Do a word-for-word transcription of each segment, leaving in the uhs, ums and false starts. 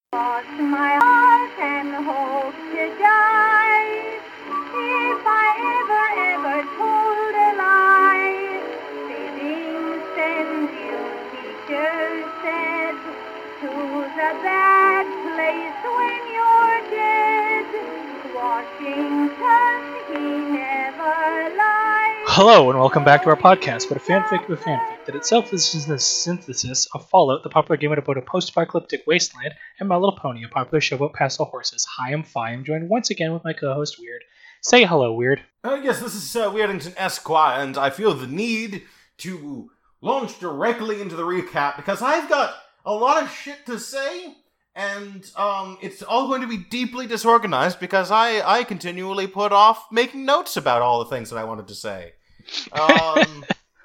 Lost my heart and hope to die. If I ever, ever told a lie, saving send you teachers said to the bad place when you're dead. Washington, he never lied. Hello and welcome back to our podcast, but a fanfic of a fanfic that itself is the synthesis of Fallout, the popular game about a post-apocalyptic wasteland, and My Little Pony, a popular show about pastel horses. Hi, I'm Fi. I'm joined once again with my co-host Weird. Say hello, Weird. Uh, yes, this is uh, Weirdington Esquire, and I feel the need to launch directly into the recap because I've got a lot of shit to say, and um, it's all going to be deeply disorganized because I, I continually put off making notes about all the things that I wanted to say. Um,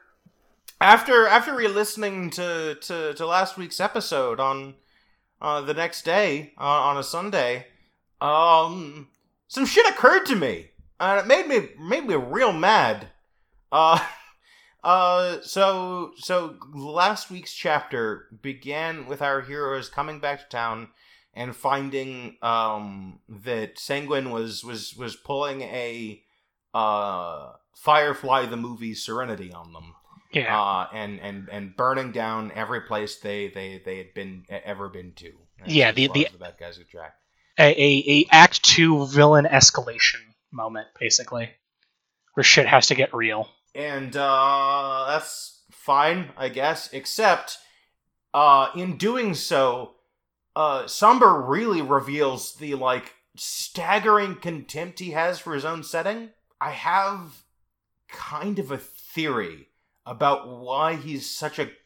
after after re-listening to, to, to last week's episode on uh, the next day, uh, on a Sunday, um, some shit occurred to me. And it made me made me real mad. Uh, uh, so so last week's chapter began with our heroes coming back to town and finding um that Sanguine was was was pulling a uh Firefly the movie Serenity on them. Yeah. Uh, and, and, and burning down every place they, they, they had been ever been to. Yeah, the the, the bad guys who track. A, a a Act Two villain escalation moment, basically, where shit has to get real. And uh, that's fine, I guess. Except, uh, in doing so, uh, Somber really reveals the like staggering contempt he has for his own setting. I have kind of a theory about why he's such a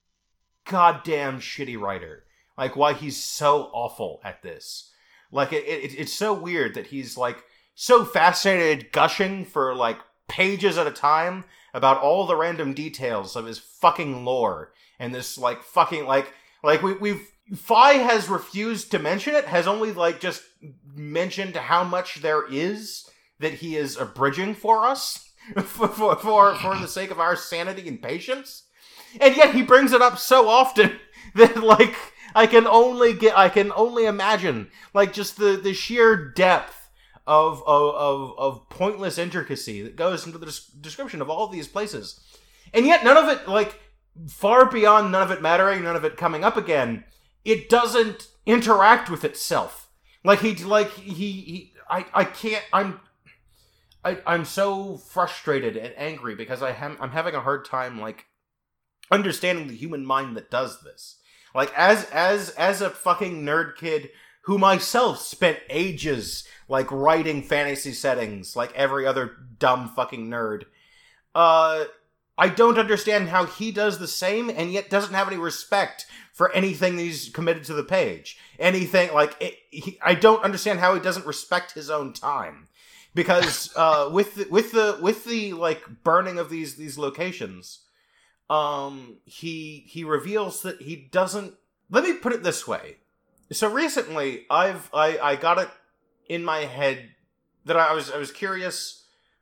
goddamn shitty writer. Like, why he's so awful at this. Like, it, it, it's so weird that he's, like, so fascinated gushing for, like, pages at a time about all the random details of his fucking lore. And this, like, fucking, like, like, we, we've, Fi has refused to mention it, has only, like, just mentioned how much there is that he is abridging for us. For, for for for the sake of our sanity and patience, and yet he brings it up so often that like I can only get I can only imagine like just the, the sheer depth of, of of of pointless intricacy that goes into the des- description of all of these places, and yet none of it, like, far beyond none of it mattering, none of it coming up again, it doesn't interact with itself. Like he like he, he I I can't I'm. I, I'm so frustrated and angry because I am, I'm having a hard time, like, understanding the human mind that does this. Like, as as as a fucking nerd kid who myself spent ages, like, writing fantasy settings, like every other dumb fucking nerd, uh, I don't understand how he does the same and yet doesn't have any respect for anything he's committed to the page. Anything, like, it, he, I don't understand how he doesn't respect his own time. Because uh, with the, with the with the like burning of these these locations, um, he he reveals that he doesn't. Let me put it this way. So recently, I've I, I got it in my head that I was I was curious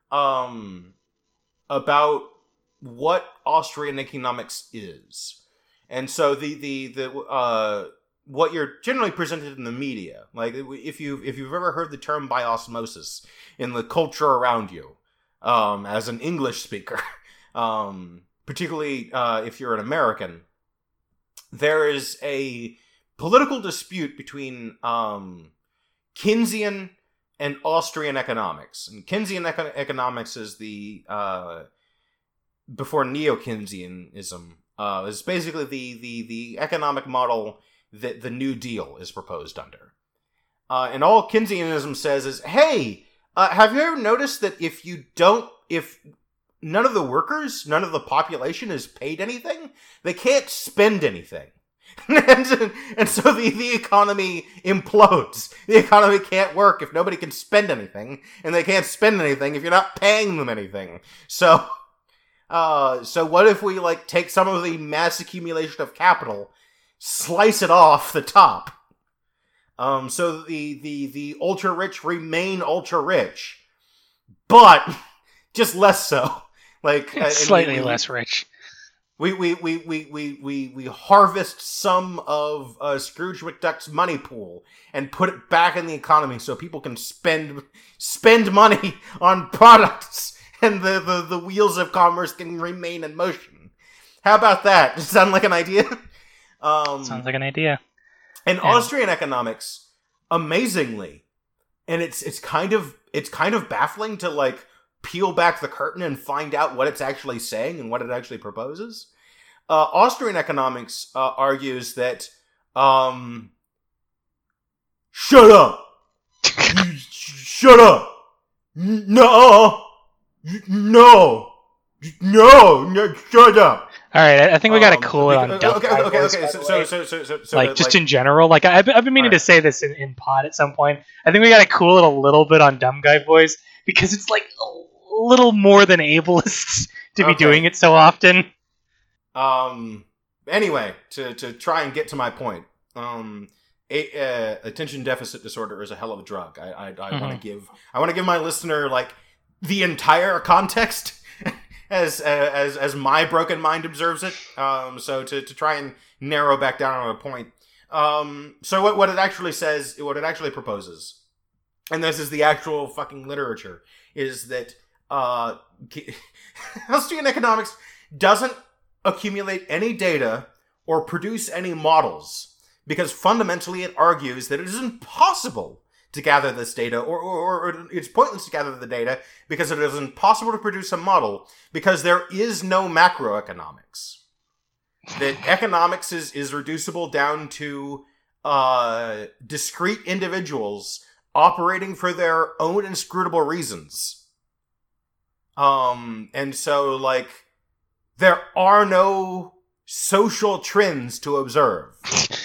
um, about what Austrian economics is, and so the the the uh, what you're generally presented in the media, like if you if you've ever heard the term by osmosis in the culture around you, um, as an English speaker, um, particularly uh, if you're an American, there is a political dispute between um, Keynesian and Austrian economics. And Keynesian eco- economics is the uh, before neo-Keynesianism uh, is basically the the the economic model that the New Deal is proposed under. Uh, and all Keynesianism says is, hey, uh, have you ever noticed that if you don't, if none of the workers, none of the population is paid anything, they can't spend anything. and, and so the, the economy implodes. The economy can't work if nobody can spend anything, and they can't spend anything if you're not paying them anything. So, uh, so what if we, like, take some of the mass accumulation of capital, slice it off the top. Um, so the, the, the ultra-rich remain ultra-rich. But, just less so. Like It's slightly less rich. We we, we, we, we, we we harvest some of uh, Scrooge McDuck's money pool and put it back in the economy so people can spend spend money on products and the, the, the wheels of commerce can remain in motion. How about that? Does it sound like an idea? Um, Sounds like an idea. And Yeah. Austrian economics, amazingly, and it's it's kind of it's kind of baffling to like peel back the curtain and find out what it's actually saying and what it actually proposes. Uh, Austrian economics uh, argues that, um, shut up, shut up, no, no, no, no, shut up. All right, I I think we got to Um, cool it on because- dumb okay, guy okay, voice, okay. by So, the so, way. so, so, so, so like that, just like, in general, like I've, I've been meaning Alright. to say this in, in pod at some point. I think we got to cool it a little bit on dumb guy voice because it's like a little more than ableists to be Okay. doing it so often. Um. Anyway, to to try and get to my point, um, a, uh, attention deficit disorder is a hell of a drug. I I, I Mhm. want to give I want to give my listener like the entire context as uh, as as my broken mind observes it. Um. So to to try and narrow back down on a point. Um. So what what it actually says, what it actually proposes, and this is the actual fucking literature, is that uh, Austrian economics doesn't accumulate any data or produce any models because fundamentally it argues that it is impossible to gather this data or, or, or it's pointless to gather the data because it is impossible to produce a model because there is no macroeconomics. That economics is, is reducible down to uh, discrete individuals operating for their own inscrutable reasons. Um, and so like there are no social trends to observe.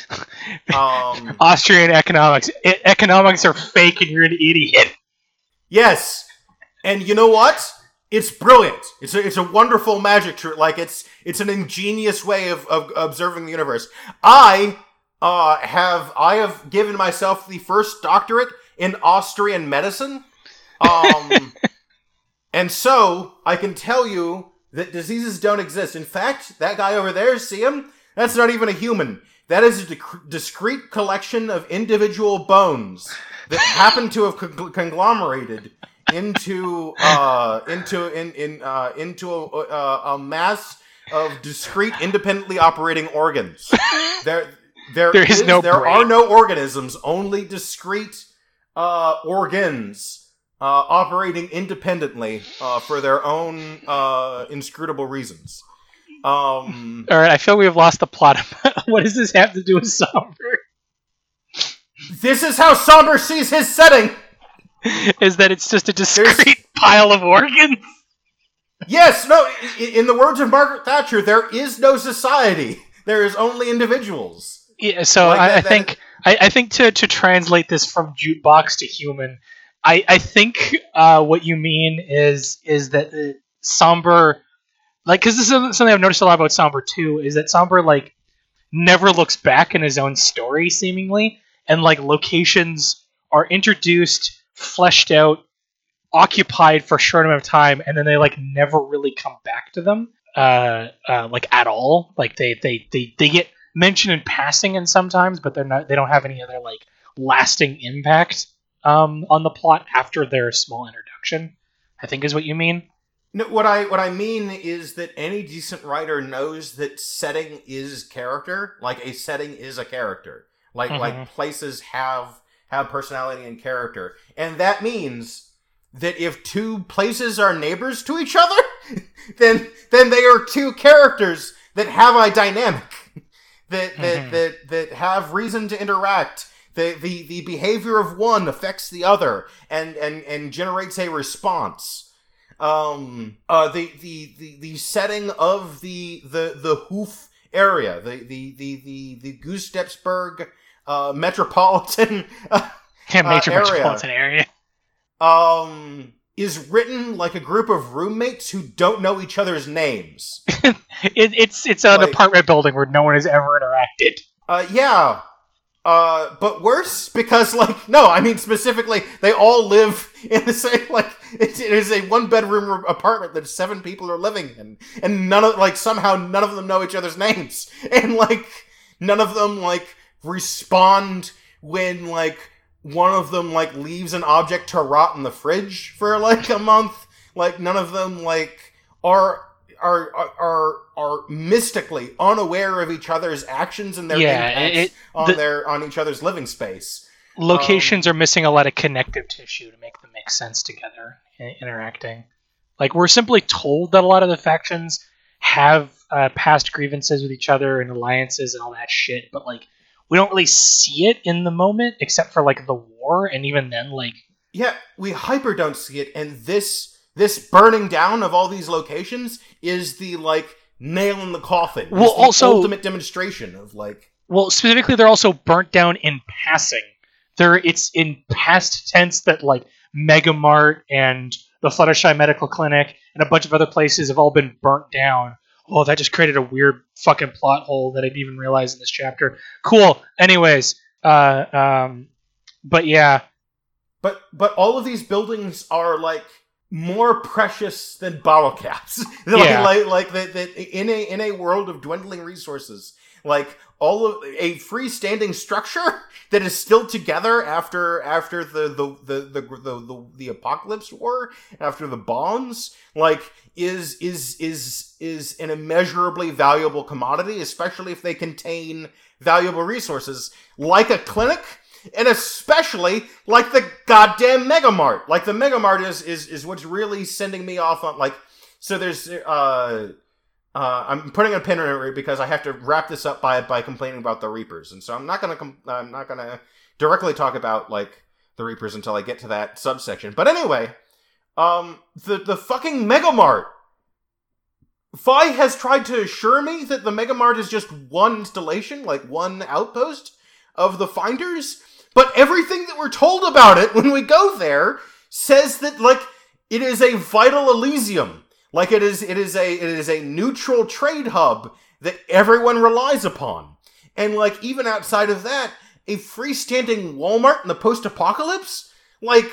Um, Austrian economics. E- economics are fake and you're an idiot. yes, and you know what? It's brilliant. It's a, it's a wonderful magic trick. Like it's it's an ingenious way of, of observing the universe. I uh, have I have given myself the first doctorate in Austrian medicine, um, and so I can tell you that diseases don't exist. In fact, that guy over there, see him? That's not even a human. That is a dec- discrete collection of individual bones that happen to have con- conglomerated into uh, into in in uh, into a, a, a mass of discrete, independently operating organs. There, there, There is no there brain. are no organisms, only discrete uh, organs. Uh, operating independently uh, for their own uh, inscrutable reasons. Um, All right, I feel we have lost the plot. What does this have to do with Somber? this is how Somber sees his setting! Is that it's just a discrete pile of organs? Yes, no, i- in the words of Margaret Thatcher, there is no society. There is only individuals. Yeah, so Like I, that- I that- think I, I think to, to translate this from jukebox to human, I, I think uh, what you mean is is that uh, Somber, like, because this is something I've noticed a lot about Somber too, is that Somber like never looks back in his own story seemingly, and like locations are introduced, fleshed out, occupied for a short amount of time, and then they like never really come back to them, uh, uh like at all. Like they they they they get mentioned in passing and sometimes, but they're not. They don't have any other like lasting impact um on the plot after their small introduction, I think is what you mean. No, what I what I mean is that any decent writer knows that setting is character. Like a setting is a character. Like Mhm. like places have have personality and character, and that means that if two places are neighbors to each other, then then they are two characters that have a dynamic, that that Mhm. that that have reason to interact. The, the the behavior of one affects the other and and and generates a response. Um, uh, the, the, the, the setting of the, the, the Hoof area, the, the, the, the, the Gustepsburg, uh, metropolitan, uh, Yeah, major area. metropolitan area. um, is written like a group of roommates who don't know each other's names. It, it's it's an Like- apartment building where no one has ever interacted. Uh, yeah. Uh, but worse, because, like, no, I mean, specifically, they all live in the same, like, it, it is a one-bedroom apartment that seven people are living in, and none of, like, somehow none of them know each other's names, and, like, none of them, like, respond when, like, one of them, like, leaves an object to rot in the fridge for, like, a month, like, none of them, like, are... Are, are are mystically unaware of each other's actions and their yeah, impacts it, on the, their on each other's living space. Locations um, are missing a lot of connective tissue to make them make sense together, interacting. Like, we're simply told that a lot of the factions have uh, past grievances with each other and alliances and all that shit, but like we don't really see it in the moment except for like the war, and even then, like yeah, we hyper don't see it, and this. This burning down of all these locations is the, like, nail in the coffin. It's well, the also, ultimate demonstration of, like... Well, specifically, they're also burnt down in passing. They're, it's in past tense that, like, Megamart and the Fluttershy Medical Clinic and a bunch of other places have all been burnt down. Oh, that just created a weird fucking plot hole that I didn't even realize in this chapter. Cool. Anyways, uh, um, but yeah. But, but all of these buildings are, like... more precious than bottle caps. like, yeah. like, like that, that in a in a world of dwindling resources, like all of a freestanding structure that is still together after after the the the the the, the, the apocalypse war, after the bombs, like is is is is an immeasurably valuable commodity, especially if they contain valuable resources like a clinic. And especially, like, the goddamn Megamart. Like, the Megamart is, is, is what's really sending me off on, like... So there's, uh... Uh, I'm putting a pin in it because I have to wrap this up by by complaining about the Reapers. And so I'm not gonna, com- I'm not gonna directly talk about, like, the Reapers until I get to that subsection. But anyway, um, the, the fucking Megamart. Fi has tried to assure me that the Megamart is just one installation, like, one outpost of the Finders... But everything that we're told about it when we go there says that, like, it is a vital Elysium. Like, it is, it is a, it is a neutral trade hub that everyone relies upon. And, like, even outside of that, a freestanding Walmart in the post-apocalypse? Like,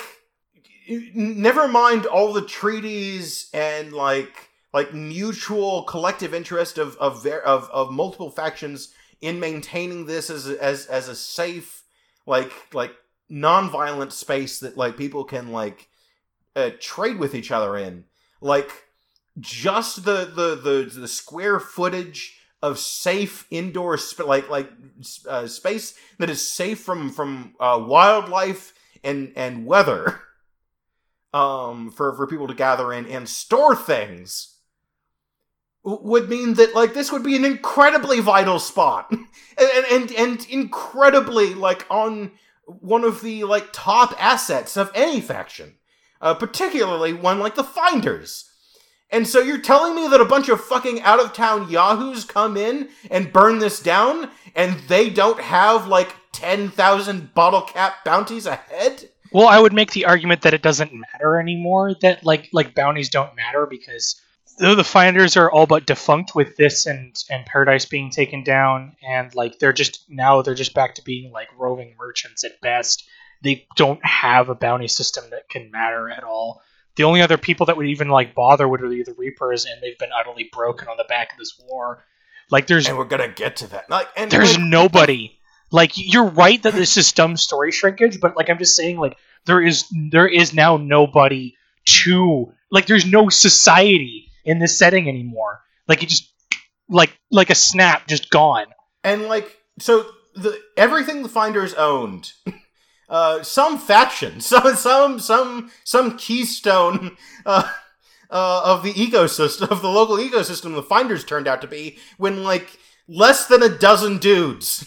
never mind all the treaties and, like, like mutual collective interest of, of, of, of multiple factions in maintaining this as, as, as a safe, like, like, non-violent space that, like, people can, like, uh, trade with each other in. Like, just the, the, the, the square footage of safe indoor, sp- like, like, uh, space that is safe from, from, uh, wildlife and, and weather, um, for, for people to gather in and store things, would mean that, like, this would be an incredibly vital spot. and, and, and incredibly, like, on one of the, like, top assets of any faction. Uh, particularly one like the Finders. And so you're telling me that a bunch of fucking out-of-town yahoos come in and burn this down, and they don't have, like, ten thousand bottle cap bounties ahead? Well, I would make the argument that it doesn't matter anymore, that, like, like bounties don't matter, because though the Finders are all but defunct with this and, and Paradise being taken down, and, like, they're just, now they're just back to being, like, roving merchants at best. They don't have a bounty system that can matter at all. The only other people that would even, like, bother would be the Reapers, and they've been utterly broken on the back of this war. Like, there's... And we're gonna get to that. Like, and there's like, nobody. Like, you're right that this is dumb story shrinkage, but, like, I'm just saying, like, there is there is now nobody to... Like, there's no society in this setting anymore. Like, it just, like, like a snap, just gone. And, like, so, the everything the Finders owned, uh, some faction, some, some, some, some keystone, uh, uh, of the ecosystem, of the local ecosystem the Finders turned out to be, when, like, less than a dozen dudes,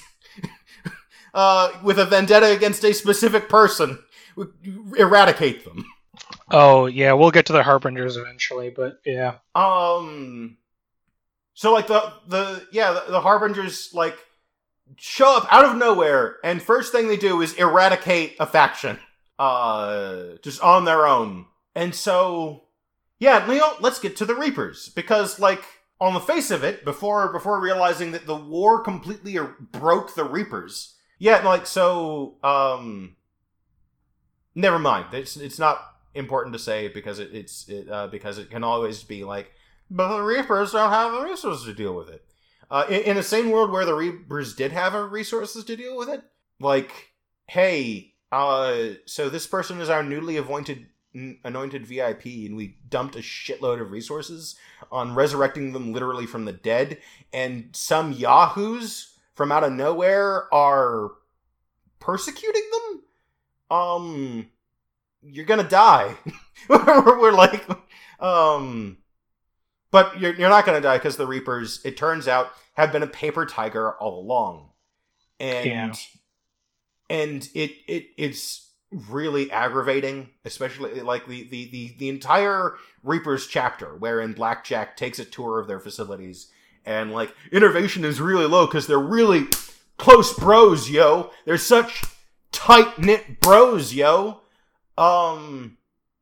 uh, with a vendetta against a specific person, eradicate them. Oh, yeah, we'll get to the Harbingers eventually, but yeah. Um, so, like, the, the, yeah, the, the Harbingers, like, show up out of nowhere, and first thing they do is eradicate a faction, uh, just on their own. And so, yeah, Leo, let's get to the Reapers, because, like, on the face of it, before, before realizing that the war completely er- broke the Reapers, Yeah, like, so, um... never mind. It's it's not important to say because it, it's it, uh, because it can always be like, but the Reapers don't have the resources to deal with it. Uh, in, in a sane world where the Reapers did have resources to deal with it, like, hey, uh, so this person is our newly anointed anointed V I P, and we dumped a shitload of resources on resurrecting them literally from the dead, and some yahoos from out of nowhere are persecuting them? Um, you're gonna die. We're like, um, but you're, you're not gonna die because the Reapers, it turns out, have been a paper tiger all along. And, yeah. and it, it, it's really aggravating, especially like the, the, the, the entire Reapers chapter, wherein Blackjack takes a tour of their facilities, and like, innovation is really low because they're really close bros, yo. They're such tight-knit bros, yo. Um,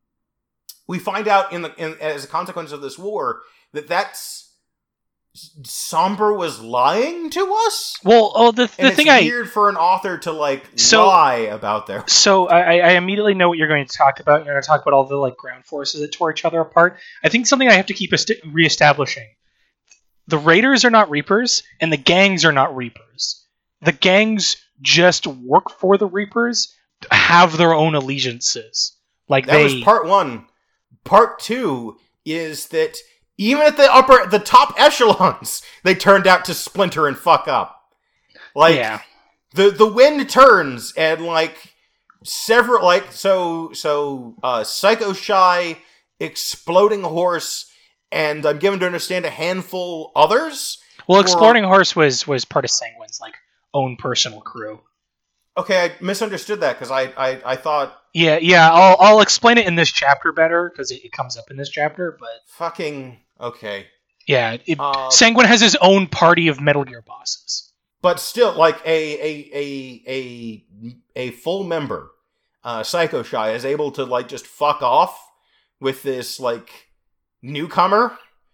we find out in the in, as a consequence of this war that that's Somber was lying to us. Well, oh, the, the and thing it's I weird for an author to like so, lie about their. So I, I immediately know what you're going to talk about. You're going to talk about all the like ground forces that tore each other apart. I think something I have to keep est- reestablishing: the Raiders are not Reapers, and the gangs are not Reapers. The gangs just work for the Reapers, have their own allegiances. Like that they... was part one. Part two is that even at the upper, the top echelons, they turned out to splinter and fuck up. Like, yeah. the the wind turns, and like several, like so so uh, Psycho Shy, Exploding Horse, and I'm given to understand a handful others. Well, were... Exploding Horse was was part of Sanguine's like own personal crew. Okay, I misunderstood that because I, I I thought. Yeah, yeah. I'll I'll explain it in this chapter better because it, it comes up in this chapter. But fucking okay. Yeah, it, uh, Sanguine has his own party of Metal Gear bosses. But still, like a a a a a full member, uh, Psycho Shy is able to like just fuck off with this like newcomer,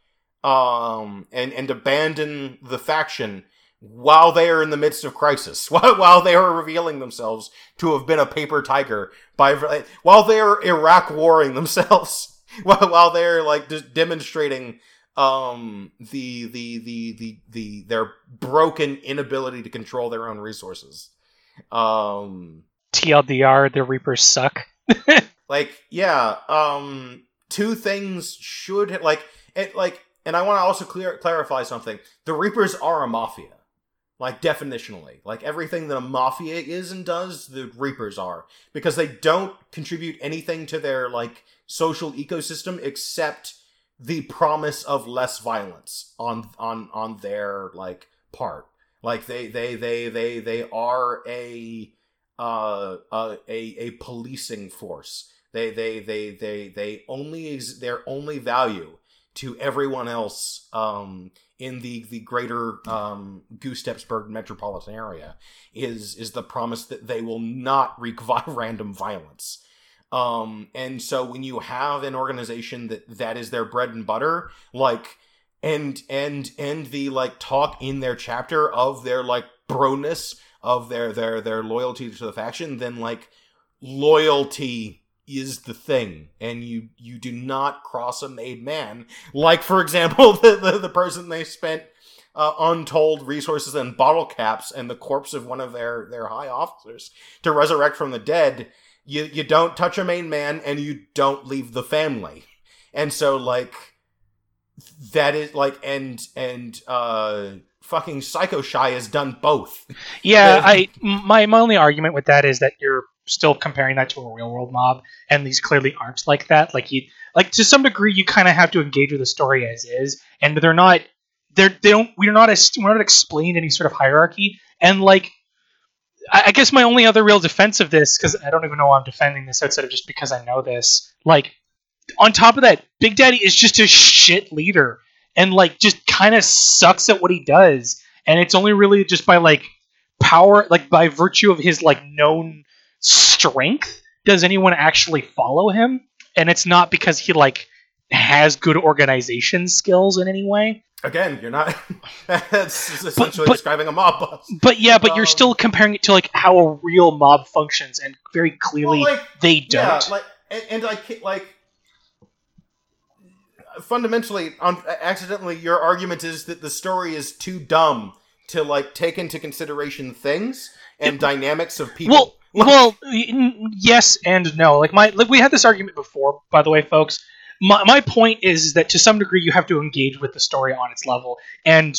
um, and and abandon the faction while they are in the midst of crisis, while while they are revealing themselves to have been a paper tiger, by while they are Iraq warring themselves, while while they're like just demonstrating um the, the the the the their broken inability to control their own resources. Um, T L D R, the Reapers suck. like yeah, um, two things should like it like, and I want to also clear clarify something. The Reapers are a mafia. Like, definitionally. Like, everything that a mafia is and does, the Reapers are. Because they don't contribute anything to their, like, social ecosystem except the promise of less violence on on on their, like, part. Like, they they they they, they are a, uh, a, a, a policing force. They, they, they, they, they only, ex- their only value to everyone else, um... in the, the greater um, Goose Stepsburg metropolitan area, is is the promise that they will not wreak vi- random violence. Um, and so when you have an organization that that is their bread and butter, like, and and and the like talk in their chapter of their like broness, of their their their loyalty to the faction, then like loyalty is the thing, and you you do not cross a made man, like for example the the, the person they spent uh, untold resources and bottle caps and the corpse of one of their their high officers to resurrect from the dead. You you don't touch a main man, and you don't leave the family. And so like that is like and and uh fucking Psycho Shy has done both. Yeah, I my my only argument with that is that you're still comparing that to a real world mob, and these clearly aren't like that. Like you, like to some degree, you kind of have to engage with the story as is, and they're not, they're they don't, we're not as we're not explained any sort of hierarchy. And like, I, I guess my only other real defense of this, because I don't even know why I'm defending this outside of just because I know this. Like, on top of that, Big Daddy is just a shit leader, and like just kind of sucks at what he does, and it's only really just by like power, like by virtue of his like known strength does anyone actually follow him, and it's not because he like has good organization skills in any way. Again, you're not. That's essentially but, but, describing a mob boss. But yeah, but um, you're still comparing it to like how a real mob functions, and very clearly well, like, they don't. Yeah, like, and, and like, like, fundamentally, on accidentally, your argument is that the story is too dumb to like take into consideration things and it, dynamics of people. Well, well, yes and no. Like my, like we had this argument before, by the way, folks. My my point is that to some degree you have to engage with the story on its level, and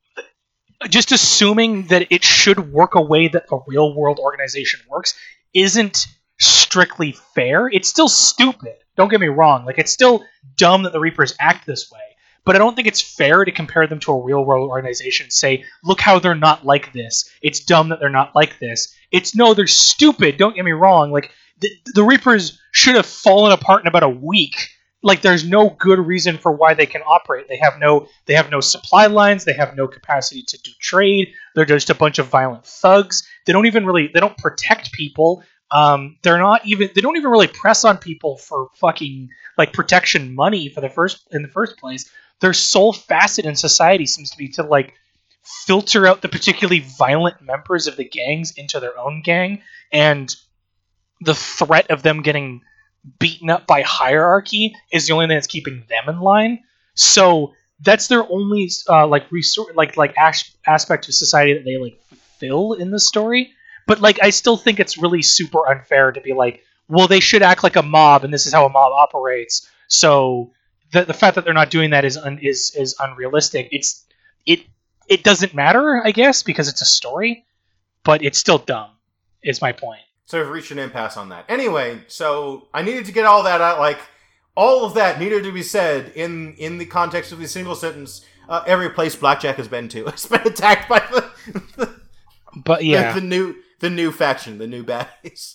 just assuming that it should work a way that a real world organization works isn't strictly fair. It's still stupid. Don't get me wrong. Like it's still dumb that the Reapers act this way, but I don't think it's fair to compare them to a real world organization and say, look how they're not like this. It's dumb that they're not like this. It's no, they're stupid. Don't get me wrong. Like the, the Reapers should have fallen apart in about a week. Like there's no good reason for why they can operate. They have no they have no supply lines, they have no capacity to do trade. They're just a bunch of violent thugs. They don't even really they don't protect people. Um, they're not even they don't even really press on people for fucking like protection money for the first in the first place. Their sole facet in society seems to be to like filter out the particularly violent members of the gangs into their own gang, and the threat of them getting beaten up by hierarchy is the only thing that's keeping them in line. So that's their only uh, like resort, like like as- aspect of society that they like fulfill in the story. But like I still think it's really super unfair to be like, well, they should act like a mob, and this is how a mob operates. So the the fact that they're not doing that is un- is is unrealistic. It's it it doesn't matter, I guess, because it's a story, but it's still dumb. Is my point. So we've reached an impasse on that. Anyway, so I needed to get all that out. Like, all of that needed to be said in, in the context of the single sentence. Uh, every place Blackjack has been to has been attacked by the, the but yeah, the, the new the new faction, the new baddies.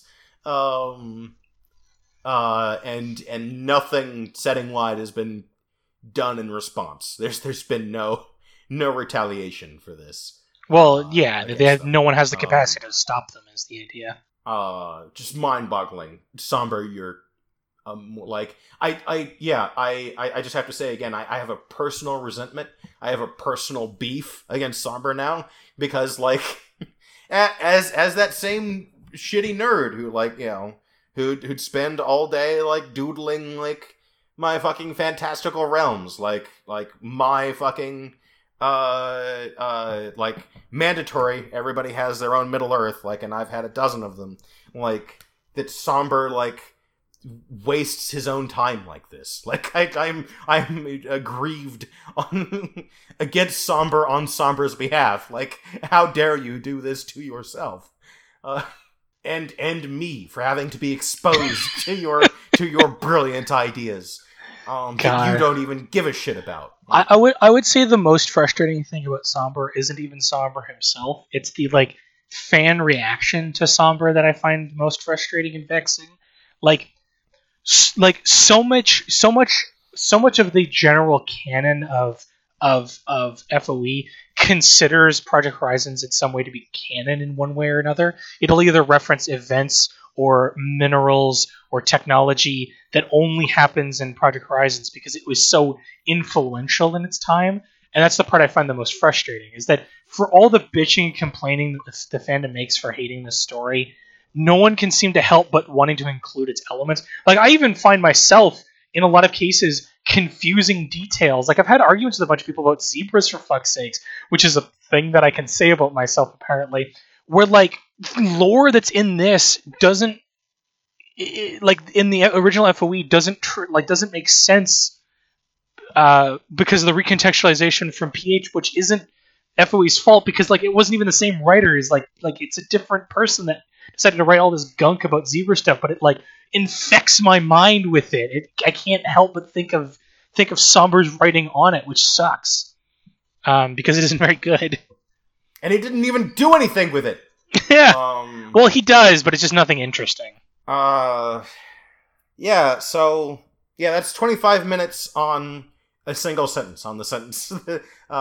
Um, uh, and and nothing setting wide has been done in response. There's there's been no no retaliation for this. Well, uh, yeah, they have, no one has the capacity um, to stop them. Is the idea. Uh, just mind-boggling. Somber, you're, um, like, I, I, yeah, I, I, I just have to say again, I, I have a personal resentment, I have a personal beef against Somber now, because, like, as, as that same shitty nerd who, like, you know, who'd, who'd spend all day, like, doodling, like, my fucking fantastical realms, like, like, my fucking, uh, uh, like, mandatory, everybody has their own Middle Earth, like, and I've had a dozen of them, like, that Somber, like, wastes his own time like this. Like, I, I'm, I'm aggrieved on, against Somber on Somber's behalf. Like, how dare you do this to yourself? Uh, and, and me for having to be exposed to your, to your brilliant ideas. Um, that you don't even give a shit about. I, I would I would say the most frustrating thing about Somber isn't even Somber himself. It's the like fan reaction to Somber that I find most frustrating and vexing. Like, like so much, so much, so much of the general canon of of of F O E considers Project Horizons in some way to be canon in one way or another. It'll either reference events or minerals or technology that only happens in Project Horizons because it was so influential in its time. And that's the part I find the most frustrating, is that for all the bitching and complaining that the, the fandom makes for hating this story, no one can seem to help but wanting to include its elements. Like, I even find myself, in a lot of cases, confusing details. Like, I've had arguments with a bunch of people about zebras, for fuck's sakes, which is a thing that I can say about myself, apparently, where, like, lore that's in this doesn't, it, like, in the original F O E, doesn't, tr- like, doesn't make sense uh, because of the recontextualization from P H, which isn't F O E's fault, because, like, it wasn't even the same writers. Like, like it's a different person that decided to write all this gunk about zebra stuff, but it, like, infects my mind with it. it I can't help but think of think of Somber's writing on it, which sucks, um, because it isn't very good. And he didn't even do anything with it. Yeah. Um, well, he does, but it's just nothing interesting. Uh, yeah. So yeah, that's twenty-five minutes on a single sentence. On the sentence. uh,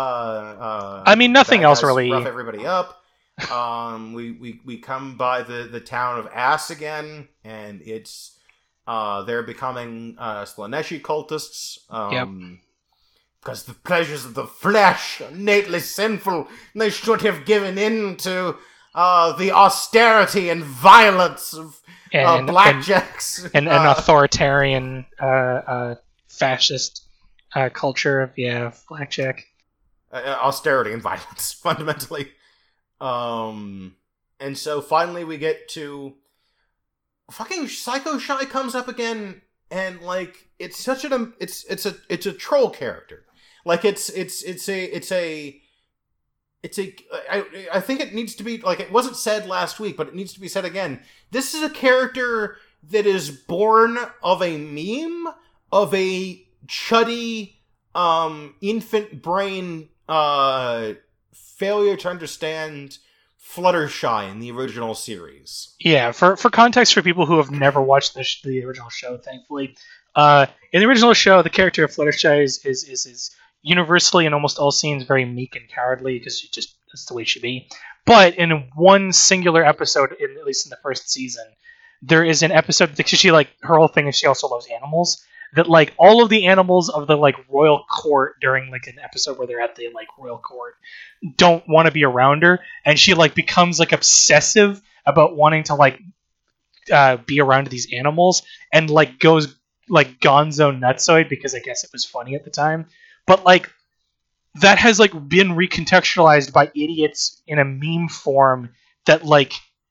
uh, I mean, nothing else really. Rough everybody up. um, we, we we come by the, the town of Ass again, and it's uh they're becoming uh Slaaneshi cultists. Um, because the pleasures of the flesh are innately sinful, and they should have given in to uh, the austerity and violence of uh, and, blackjacks. And, and uh, an authoritarian, uh, uh, fascist uh, culture of, yeah, blackjack. Uh, austerity and violence, fundamentally. Um, and so finally we get to... Fucking Psycho Shy comes up again, and, like, it's such an... It's it's a it's a troll character. Like, it's it's it's a it's a it's a I I think it needs to be, like, it wasn't said last week, but it needs to be said again. This is a character that is born of a meme of a chuddy um infant brain uh failure to understand Fluttershy in the original series. Yeah, for for context for people who have never watched the sh- the original show, thankfully, uh, in the original show, the character of Fluttershy is is is, is universally in almost all scenes very meek and cowardly because she just that's the way she be. But in one singular episode, in, at least in the first season, there is an episode because she like her whole thing is she also loves animals. That like all of the animals of the like royal court during like an episode where they're at the like royal court don't want to be around her, and she like becomes like obsessive about wanting to like uh, be around these animals, and like goes like gonzo nutsoid because I guess it was funny at the time. But like that has like been recontextualized by idiots in a meme form that like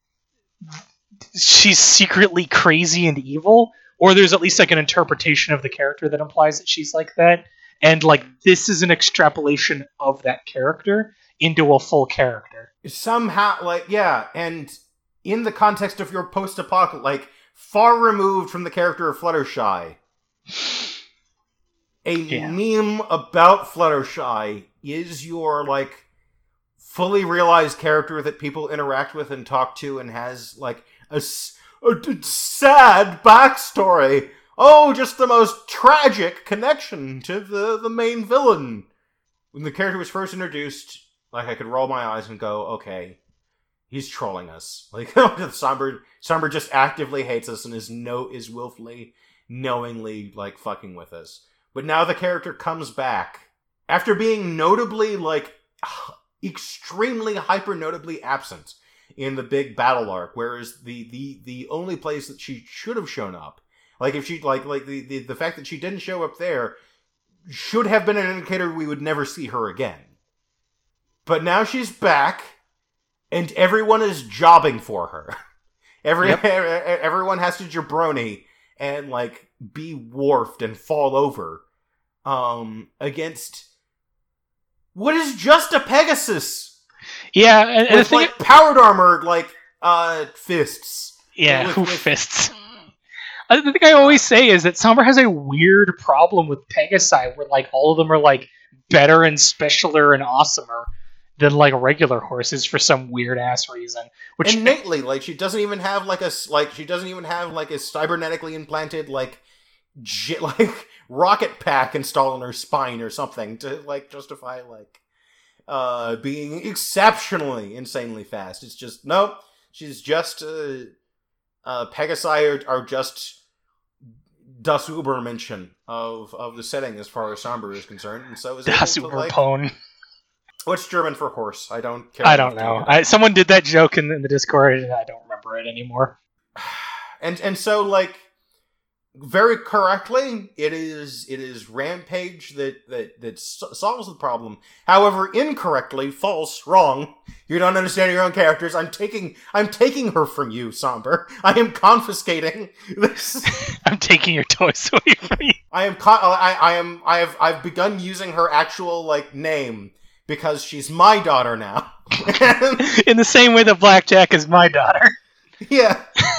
she's secretly crazy and evil. Or there's at least like an interpretation of the character that implies that she's like that. And like this is an extrapolation of that character into a full character. Somehow, like, yeah, and in the context of your post-apocalypse, like, far removed from the character of Fluttershy, a yeah. meme about Fluttershy is your, like, fully realized character that people interact with and talk to and has, like, a... A d- sad backstory. Oh, just the most tragic connection to the, the main villain. When the character was first introduced, like, I could roll my eyes and go, okay, he's trolling us. Like, Somber, Somber just actively hates us and is no is willfully, knowingly, like, fucking with us. But now the character comes back after being notably, like, extremely hyper-notably absent in the big battle arc, whereas the, the, the only place that she should have shown up, like if she like like the, the, the fact that she didn't show up there should have been an indicator we would never see her again. But now she's back, and everyone is jobbing for her. Every yep. everyone has to jabroni and like be wharfed and fall over um against what is just a Pegasus. Yeah, and, and with, the thing like, powered armored, like, uh, fists. Yeah, with, who with... fists? The thing I always say is that Somber has a weird problem with Pegasi, where, like, all of them are, like, better and specialer and awesomer than, like, regular horses for some weird-ass reason. Which innately, like, she doesn't even have, like, a, like, she doesn't even have, like, a cybernetically implanted, like, j- like, rocket pack installed in her spine or something to, like, justify, like... Uh, being exceptionally insanely fast. It's just, nope, she's just, uh, uh, Pegasi are, are just das Übermenschen of, of the setting as far as Somber is concerned, and so is Das able to, like, Überpone. What's German for horse? I don't care. I don't know. I, someone did that joke in, in the Discord, and I don't remember it anymore. And, and so, like, very correctly, it is it is Rampage that that that solves the problem. However, incorrectly, false, wrong. You don't understand your own characters. I'm taking I'm taking her from you, Somber. I am confiscating this. I'm taking your toys away from you. I am con- I I am I have I've begun using her actual like name because she's my daughter now. In the same way that Blackjack is my daughter. Yeah.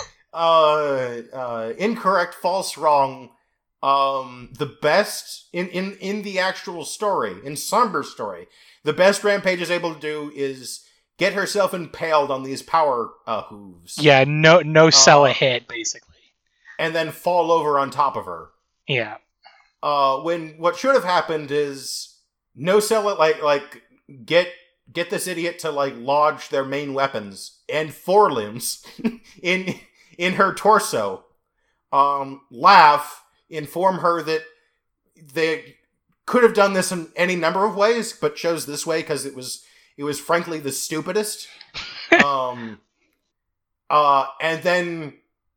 Uh, uh, incorrect, false, wrong. Um, the best in, in, in the actual story, in Somber's story, the best Rampage is able to do is get herself impaled on these power uh, hooves. Yeah, no, no sell uh, a hit, basically, and then fall over on top of her. Yeah. Uh, when what should have happened is no sell it like like get. Get this idiot to like lodge their main weapons and forelimbs in in her torso. Um, laugh, inform her that they could have done this in any number of ways, but chose this way because it was it was frankly the stupidest. um, uh, and then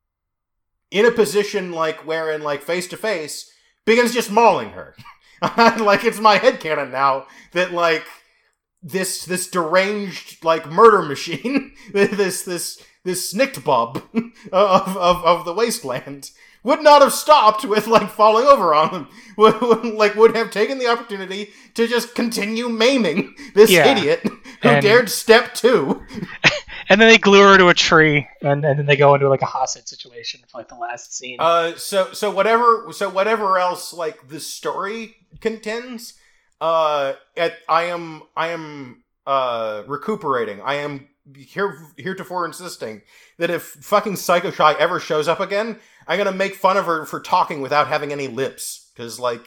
in a position like wherein like face to face begins just mauling her. Like it's my headcanon now that like this this deranged like murder machine, this this this sniktbob of, of of the wasteland would not have stopped with like falling over on them. Would, would, like would have taken the opportunity to just continue maiming this Yeah. idiot who And- dared step two. And then they glue her to a tree, and, and then they go into like a hostage situation for like the last scene. Uh, so so whatever so whatever else like the story contends, uh, at I am I am uh recuperating. I am here heretofore insisting that if fucking Psycho Shy ever shows up again, I'm gonna make fun of her for talking without having any lips, because like,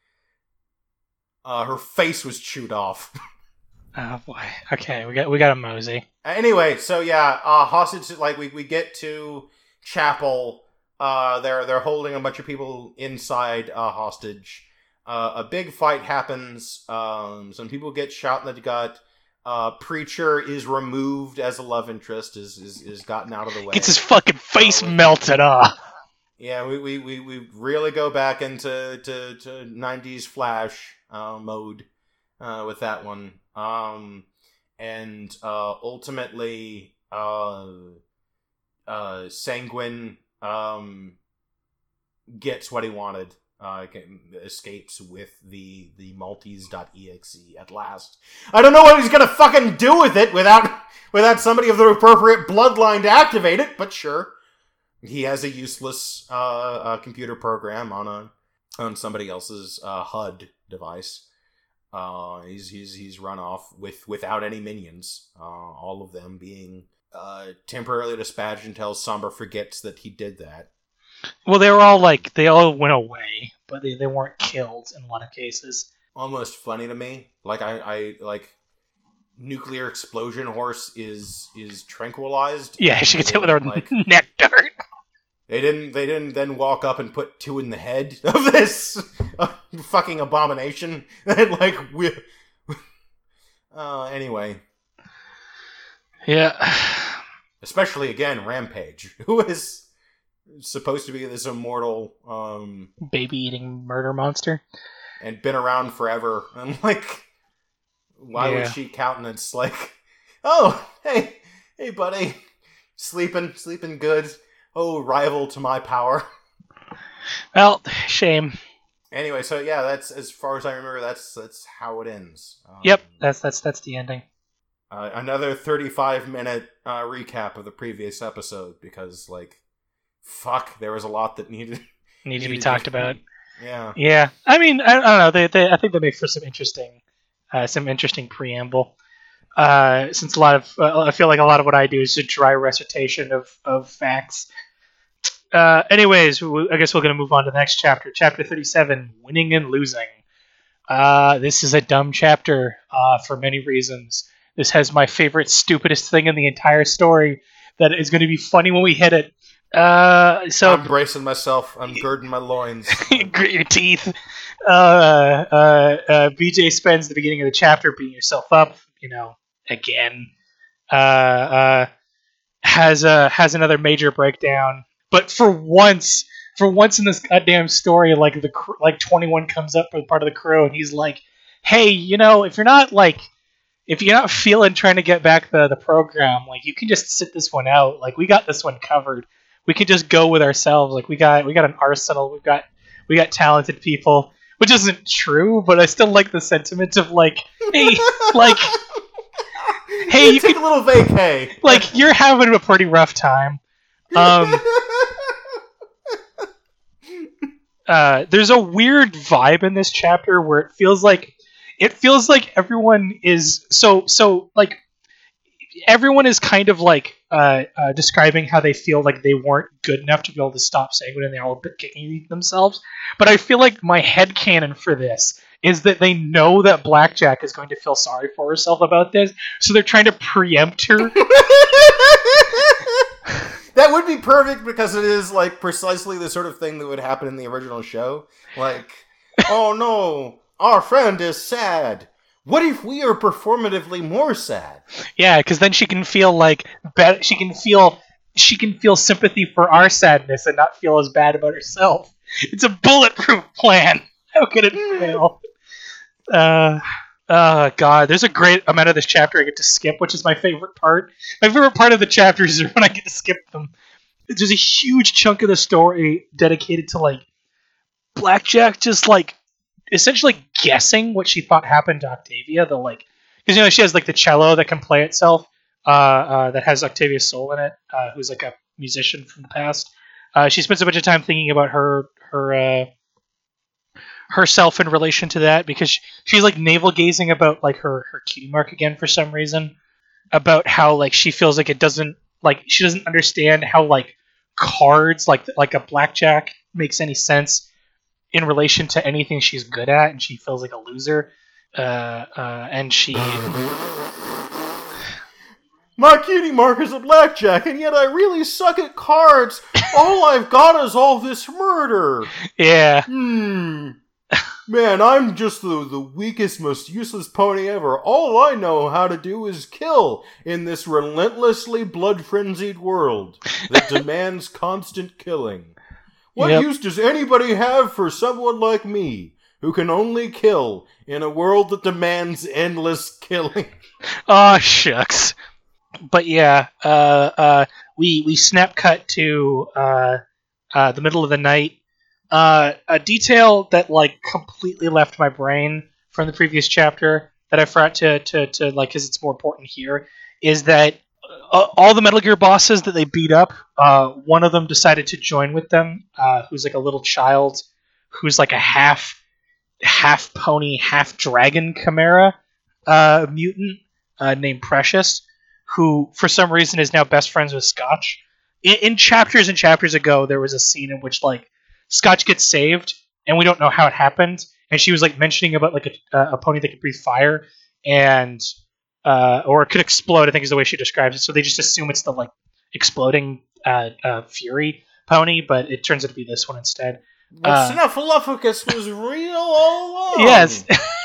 uh, her face was chewed off. Oh boy. Okay, we got we got a mosey. Anyway, so yeah, uh, hostage. Like we, we get to chapel. Uh, they're they're holding a bunch of people inside uh, hostage. Uh, a big fight happens. Um, some people get shot in the gut. Uh, preacher is removed as a love interest. Is is, is gotten out of the way. Gets his fucking face Uh, melted off. Yeah, we, we, we, we really go back into to, to nineties Flash uh, mode uh, with that one. Um, and uh, ultimately, uh, uh, Sanguine um, gets what he wanted. Uh, escapes with the, the Maltese.exe at last. I don't know what he's gonna fucking do with it without without somebody of the appropriate bloodline to activate it, but sure. He has a useless uh, uh, computer program on a on somebody else's uh, H U D device. Uh, he's he's he's run off with without any minions. Uh, all of them being uh, temporarily dispatched until Somber forgets that he did that. Well, they were all like they all went away, but they, they weren't killed in a lot of cases. Almost funny to me. Like I, I like nuclear explosion horse is is tranquilized. Yeah, she gets hit with her like, neck dart. They didn't. They didn't then walk up and put two in the head of this uh, fucking abomination. And like we. Uh, anyway, Yeah. especially again Rampage, who is supposed to be this immortal um Baby eating murder monster. and been around forever, and like, why Yeah. would she countenance like, oh hey hey buddy, sleeping sleeping good. Oh, rival to my power. Well, shame. Anyway, so yeah, that's as far as I remember. That's that's how it ends. Um, Yep, that's that's that's the ending. Uh, another thirty-five minute uh, recap of the previous episode because, like, fuck, there was a lot that needed Needs to be needed talked about. Yeah. Yeah, I mean, I, I don't know. They, they, I think they make for some interesting, uh, some interesting preamble. Uh, since a lot of, uh, I feel like a lot of what I do is a dry recitation of of facts. Uh, anyways, we, I guess we're going to move on to the next chapter. Chapter thirty-seven, Winning and Losing. Uh, this is a dumb chapter uh, for many reasons. This has my favorite, stupidest thing in the entire story that is going to be funny when we hit it. Uh, so I'm bracing myself. I'm girding my loins. grit your teeth. Uh, uh, uh, B J spends the beginning of the chapter beating herself up, you know, again. Uh, uh, has a has another major breakdown, but for once, for once in this goddamn story, like the cr- like twenty-one comes up for part of the crew, and he's like, "Hey, you know, if you're not like, if you're not feeling trying to get back the the program, like you can just sit this one out. Like we got this one covered. We can just go with ourselves. Like we got we got an arsenal. We've got we got talented people." Which isn't true, but I still like the sentiment of like, hey, like, hey, you take can, a little vacay. like, you're having a pretty rough time. Um, uh, there's a weird vibe in this chapter where it feels like, it feels like everyone is so so like, everyone is kind of like uh, uh, describing how they feel like they weren't good enough to be able to stop Sanguine and they're all kicking themselves. But I feel like my headcanon for this is that they know that Blackjack is going to feel sorry for herself about this, so they're trying to preempt her. That would be perfect because it is like precisely the sort of thing that would happen in the original show. Like, oh no, our friend is sad. What if we are performatively more sad? Yeah, because then she can feel like be- she can feel she can feel sympathy for our sadness and not feel as bad about herself. It's a bulletproof plan. How could it fail? Uh, oh god, there's a great amount of this chapter I get to skip, which is my favorite part. My favorite part of the chapters is when I get to skip them. There's a huge chunk of the story dedicated to like Blackjack just like essentially guessing what she thought happened to Octavia. The like, because you know she has like the cello that can play itself, uh, uh, that has Octavia's soul in it, uh, who's like a musician from the past. Uh, she spends a bunch of time thinking about her her uh, herself in relation to that because she, she's like navel gazing about like her her cutie mark again for some reason, about how like she feels like it doesn't like she doesn't understand how like cards like like a blackjack makes any sense in relation to anything she's good at, and she feels like a loser. Uh, uh, and she My cutie mark is a blackjack, and yet I really suck at cards. All I've got is all this murder. Yeah. Hmm. Man, I'm just the, the weakest, most useless pony ever. All I know how to do is kill in this relentlessly blood-frenzied world that demands constant killing. What Yep. use does anybody have for someone like me, who can only kill in a world that demands endless killing? Oh shucks. But yeah, uh, uh, we we snap cut to uh, uh, the middle of the night. Uh, a detail that like completely left my brain from the previous chapter that I forgot to to, to like because it's more important here is that uh, all the Metal Gear bosses that they beat up, uh, one of them decided to join with them, uh, who's like a little child, who's like a half half pony, half dragon chimera uh, mutant uh, named Precious, who for some reason is now best friends with Scotch. In, in chapters and chapters ago, there was a scene in which like Scotch gets saved, and we don't know how it happened. And she was like mentioning about like a, a pony that could breathe fire, and uh, or it could explode. I think is the way she describes it. So they just assume it's the like exploding uh, uh, Fury pony, but it turns out to be this one instead. But Uh, Snuffleupagus was real all along. Yes.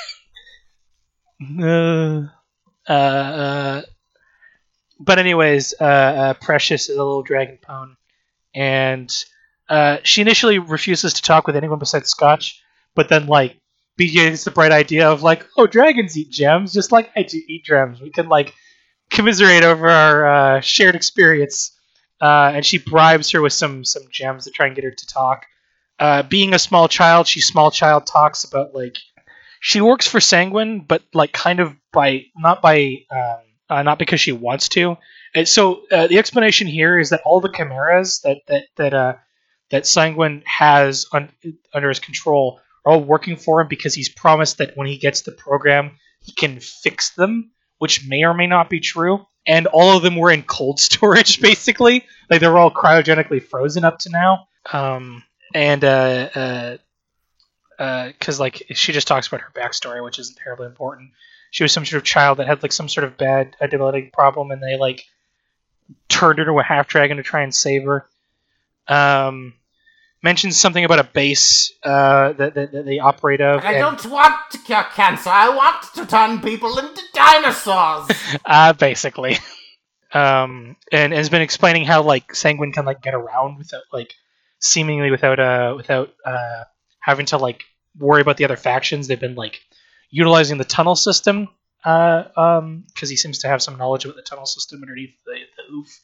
uh, uh, uh, but anyways, uh, uh, Precious is a little dragon pone, and uh, she initially refuses to talk with anyone besides Scotch, but then like begins the bright idea of like, oh, dragons eat gems just like I do eat gems. We can like commiserate over our uh, shared experience, uh, and she bribes her with some some gems to try and get her to talk. Uh, being a small child, she small child talks about like she works for Sanguine, but like kind of by not by um, uh, not because she wants to. And so uh, the explanation here is that all the chimeras that that that uh, that Sanguine has un- under his control are all working for him because he's promised that when he gets the program, he can fix them, which may or may not be true. And all of them were in cold storage, basically. Like they're all cryogenically frozen up to now. Um, and uh, uh, because like she just talks about her backstory, which isn't terribly important. She was some sort of child that had like some sort of bad uh, developing problem, and they like turned her into a half dragon to try and save her. Um, mentions something about a base uh, that, that, that they operate of. I and, don't want to cure cancer. I want to turn people into dinosaurs. uh, basically. Um, and, and has been explaining how like Sanguine can like get around without like seemingly without uh without uh having to like worry about the other factions. They've been like utilizing the tunnel system uh um because he seems to have some knowledge about the tunnel system underneath the, the oof.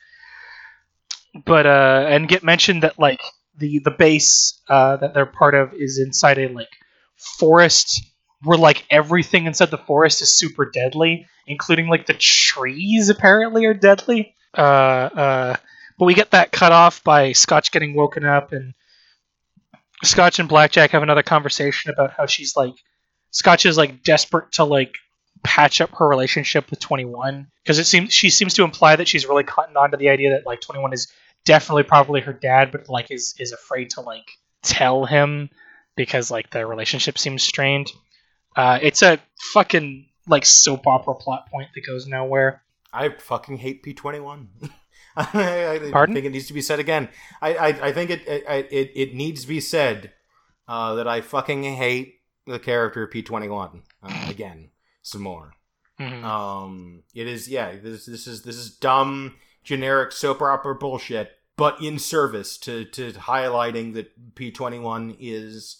But uh and get mentioned that like the the base uh that they're part of is inside a like forest where like everything inside the forest is super deadly, including like the trees apparently are deadly. Uh, uh, but we get that cut off by Scotch getting woken up, and Scotch and Blackjack have another conversation about how she's like Scotch is like desperate to like patch up her relationship with twenty-one because it seems she seems to imply that she's really cottoned on to the idea that like twenty-one is definitely probably her dad, but like is is afraid to like tell him because like the relationship seems strained. Uh, it's a fucking like soap opera plot point that goes nowhere. I fucking hate P twenty-one. I, I Pardon? think it needs to be said again. I I, I think it, it it it needs to be said uh, that I fucking hate the character P twenty-one uh, again some more. Mm-hmm. Um, it is yeah. This this is this is dumb generic soap opera bullshit, but in service to to highlighting that P twenty-one is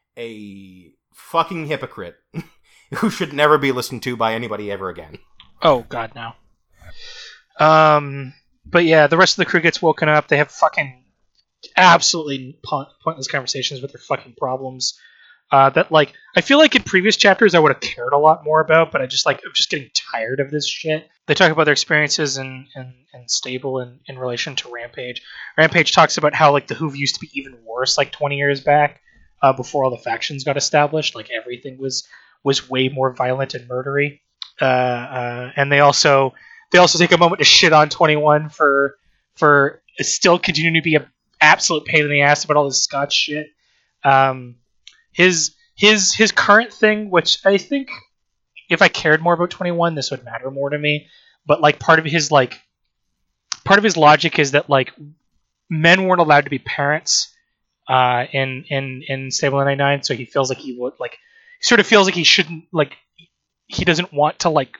a fucking hypocrite who should never be listened to by anybody ever again. Oh God, no. Um, but yeah, the rest of the crew gets woken up. They have fucking absolutely pointless conversations with their fucking problems. Uh, that like I feel like in previous chapters I would have cared a lot more about, but I just like I'm just getting tired of this shit. They talk about their experiences in in, in Stable in, in relation to Rampage. Rampage talks about how like the Who used to be even worse like twenty years back, uh, before all the factions got established. Like everything was was way more violent and murdery. Uh, uh, and they also they also take a moment to shit on twenty-one for for still continuing to be an absolute pain in the ass about all this Scotch shit. Um, his his his current thing, which I think if I cared more about twenty-one, this would matter more to me. But like part of his like part of his logic is that like men weren't allowed to be parents uh, in in in Stable ninety-nine, so he feels like he would like he sort of feels like he shouldn't like he doesn't want to like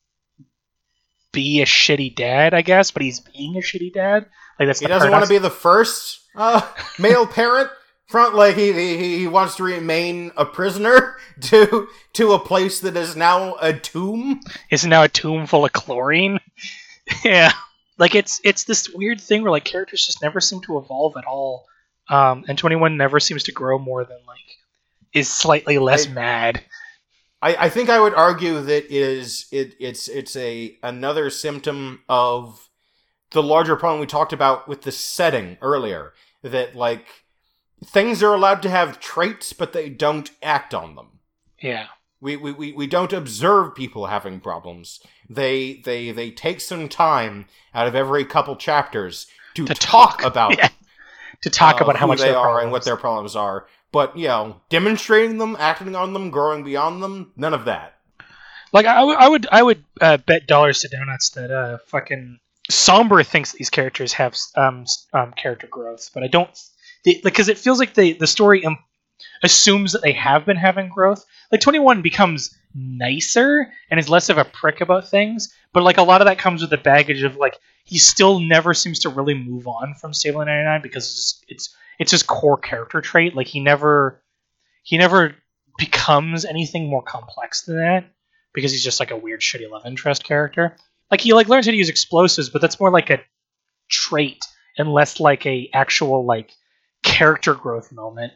be a shitty dad, I guess, but he's being a shitty dad. Like that's he the doesn't paradox. want to be the first uh, male parent. Front like he, he he wants to remain a prisoner to to a place that is now a tomb. Is now a tomb full of chlorine. Yeah, like it's it's this weird thing where like characters just never seem to evolve at all, um, and twenty-one never seems to grow more than like is slightly less I, mad. I, I think I would argue that is it it's it's a another symptom of the larger problem we talked about with the setting earlier, that like things are allowed to have traits, but they don't act on them. Yeah. We, we, we, we don't observe people having problems. They they they take some time out of every couple chapters to, To talk, talk. about Yeah. To talk uh, about how who much they their are problems. and what their problems are. But, you know, demonstrating them, acting on them, growing beyond them, none of that. Like I, w- I would I would uh, bet dollars to donuts that uh fucking Somber thinks these characters have um, um character growth, but I don't. Because it feels like the the story um, assumes that they have been having growth. Like twenty-one becomes nicer and is less of a prick about things, but like a lot of that comes with the baggage of like he still never seems to really move on from Stable ninety-nine because it's just, it's it's his core character trait. Like he never he never becomes anything more complex than that because he's just like a weird shitty love interest character. Like he like learns how to use explosives, but that's more like a trait and less like a actual like character growth moment.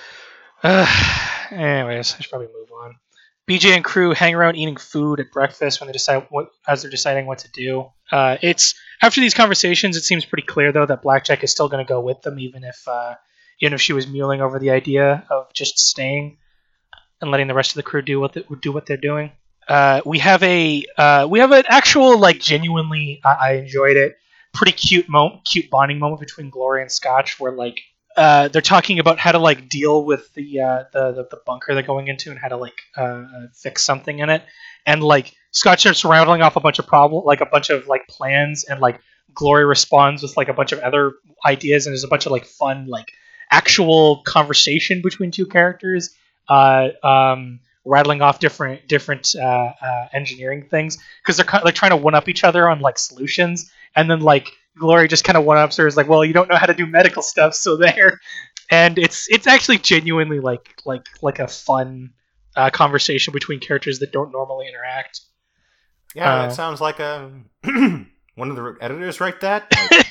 Uh, anyways, I should probably move on. B J and crew hang around eating food at breakfast when they decide what as they're deciding what to do. Uh, it's after these conversations, it seems pretty clear though that Blackjack is still going to go with them, even if uh, even if she was mulling over the idea of just staying and letting the rest of the crew do what they, do what they're doing. Uh, we have a uh, we have an actual like genuinely I, I enjoyed it pretty cute moment, cute bonding moment between Glory and Scotch where like. Uh, they're talking about how to like deal with the, uh, the the the bunker they're going into and how to like uh, fix something in it, and like Scott starts rattling off a bunch of problem like a bunch of like plans, and like Glory responds with like a bunch of other ideas, and there's a bunch of like fun like actual conversation between two characters, uh, um, rattling off different different uh, uh, engineering things because they're kind of, like trying to one up each other on like solutions, and then like. Glory just kind of one-ups her is like, well, you don't know how to do medical stuff, so there. And it's it's actually genuinely like like like a fun uh, conversation between characters that don't normally interact. Yeah, uh, that sounds like a one of the editors write that.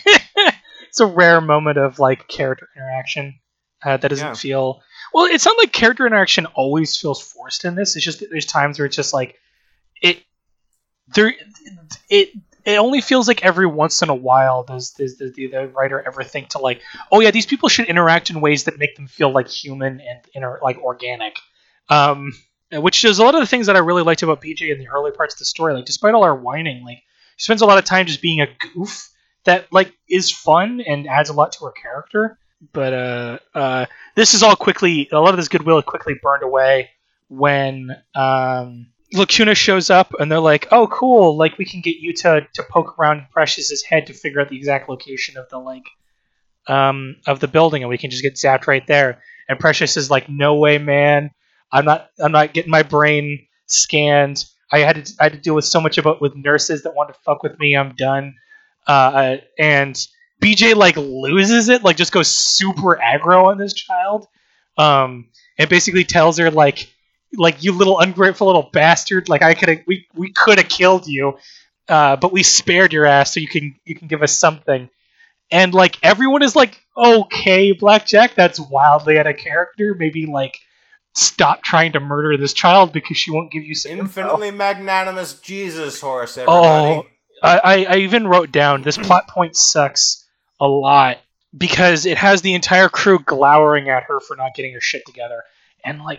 It's a rare moment of like character interaction uh, that doesn't Yeah. feel well. It's not like character interaction always feels forced in this. It's just that there's times where it's just like it there it. It only feels like every once in a while does, does, does the, the writer ever think to like, oh yeah, these people should interact in ways that make them feel like human and inter- like organic. Um, which is a lot of the things that I really liked about B J in the early parts of the story. Like, despite all our whining, like she spends a lot of time just being a goof that like is fun and adds a lot to her character. But uh, uh, this is all quickly, a lot of this goodwill is quickly burned away when. Um, Lacuna shows up and they're like, oh cool, like we can get you to, to poke around Precious's head to figure out the exact location of the like um of the building and we can just get zapped right there. And Precious is like, no way, man. I'm not I'm not getting my brain scanned. I had to I had to deal with so much about with nurses that wanted to fuck with me. I'm done. Uh, and B J like loses it, like just goes super aggro on this child, um, and basically tells her like, like you little ungrateful little bastard, like I could have we we could have killed you, uh, but we spared your ass so you can you can give us something. And like everyone is like, okay, Blackjack, that's wildly out of character. Maybe like stop trying to murder this child because she won't give you some Infinitely info. magnanimous Jesus horse, everybody. Oh, I, I even wrote down this plot point sucks a lot because it has the entire crew glowering at her for not getting her shit together. And like,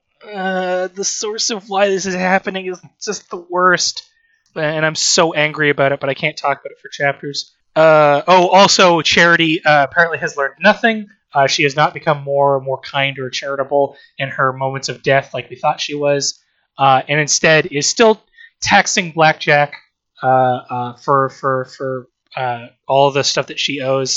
uh, the source of why this is happening is just the worst. And I'm so angry about it, but I can't talk about it for chapters. Uh, oh, also, Charity uh, apparently has learned nothing. Uh, she has not become more more kind or charitable in her moments of death like we thought she was, uh, and instead is still taxing Blackjack uh, uh, for for for uh, all of the stuff that she owes,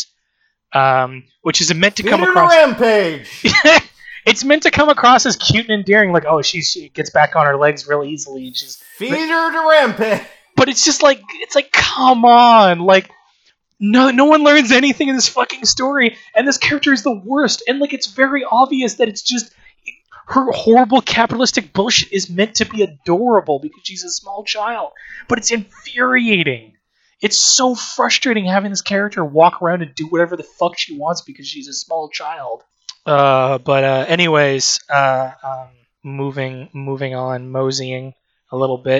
um, which is meant to Feed come her across. to Rampage. It's meant to come across as cute and endearing, like oh she she gets back on her legs real easily, and she's. Feed her to Rampage. But it's just like it's like come on, like. No, no one learns anything in this fucking story, and this character is the worst. And like, it's very obvious that it's just her horrible capitalistic bullshit is meant to be adorable because she's a small child. But it's infuriating. It's so frustrating having this character walk around and do whatever the fuck she wants because she's a small child. Uh, but uh, anyways, uh, um, moving, moving on, moseying a little bit.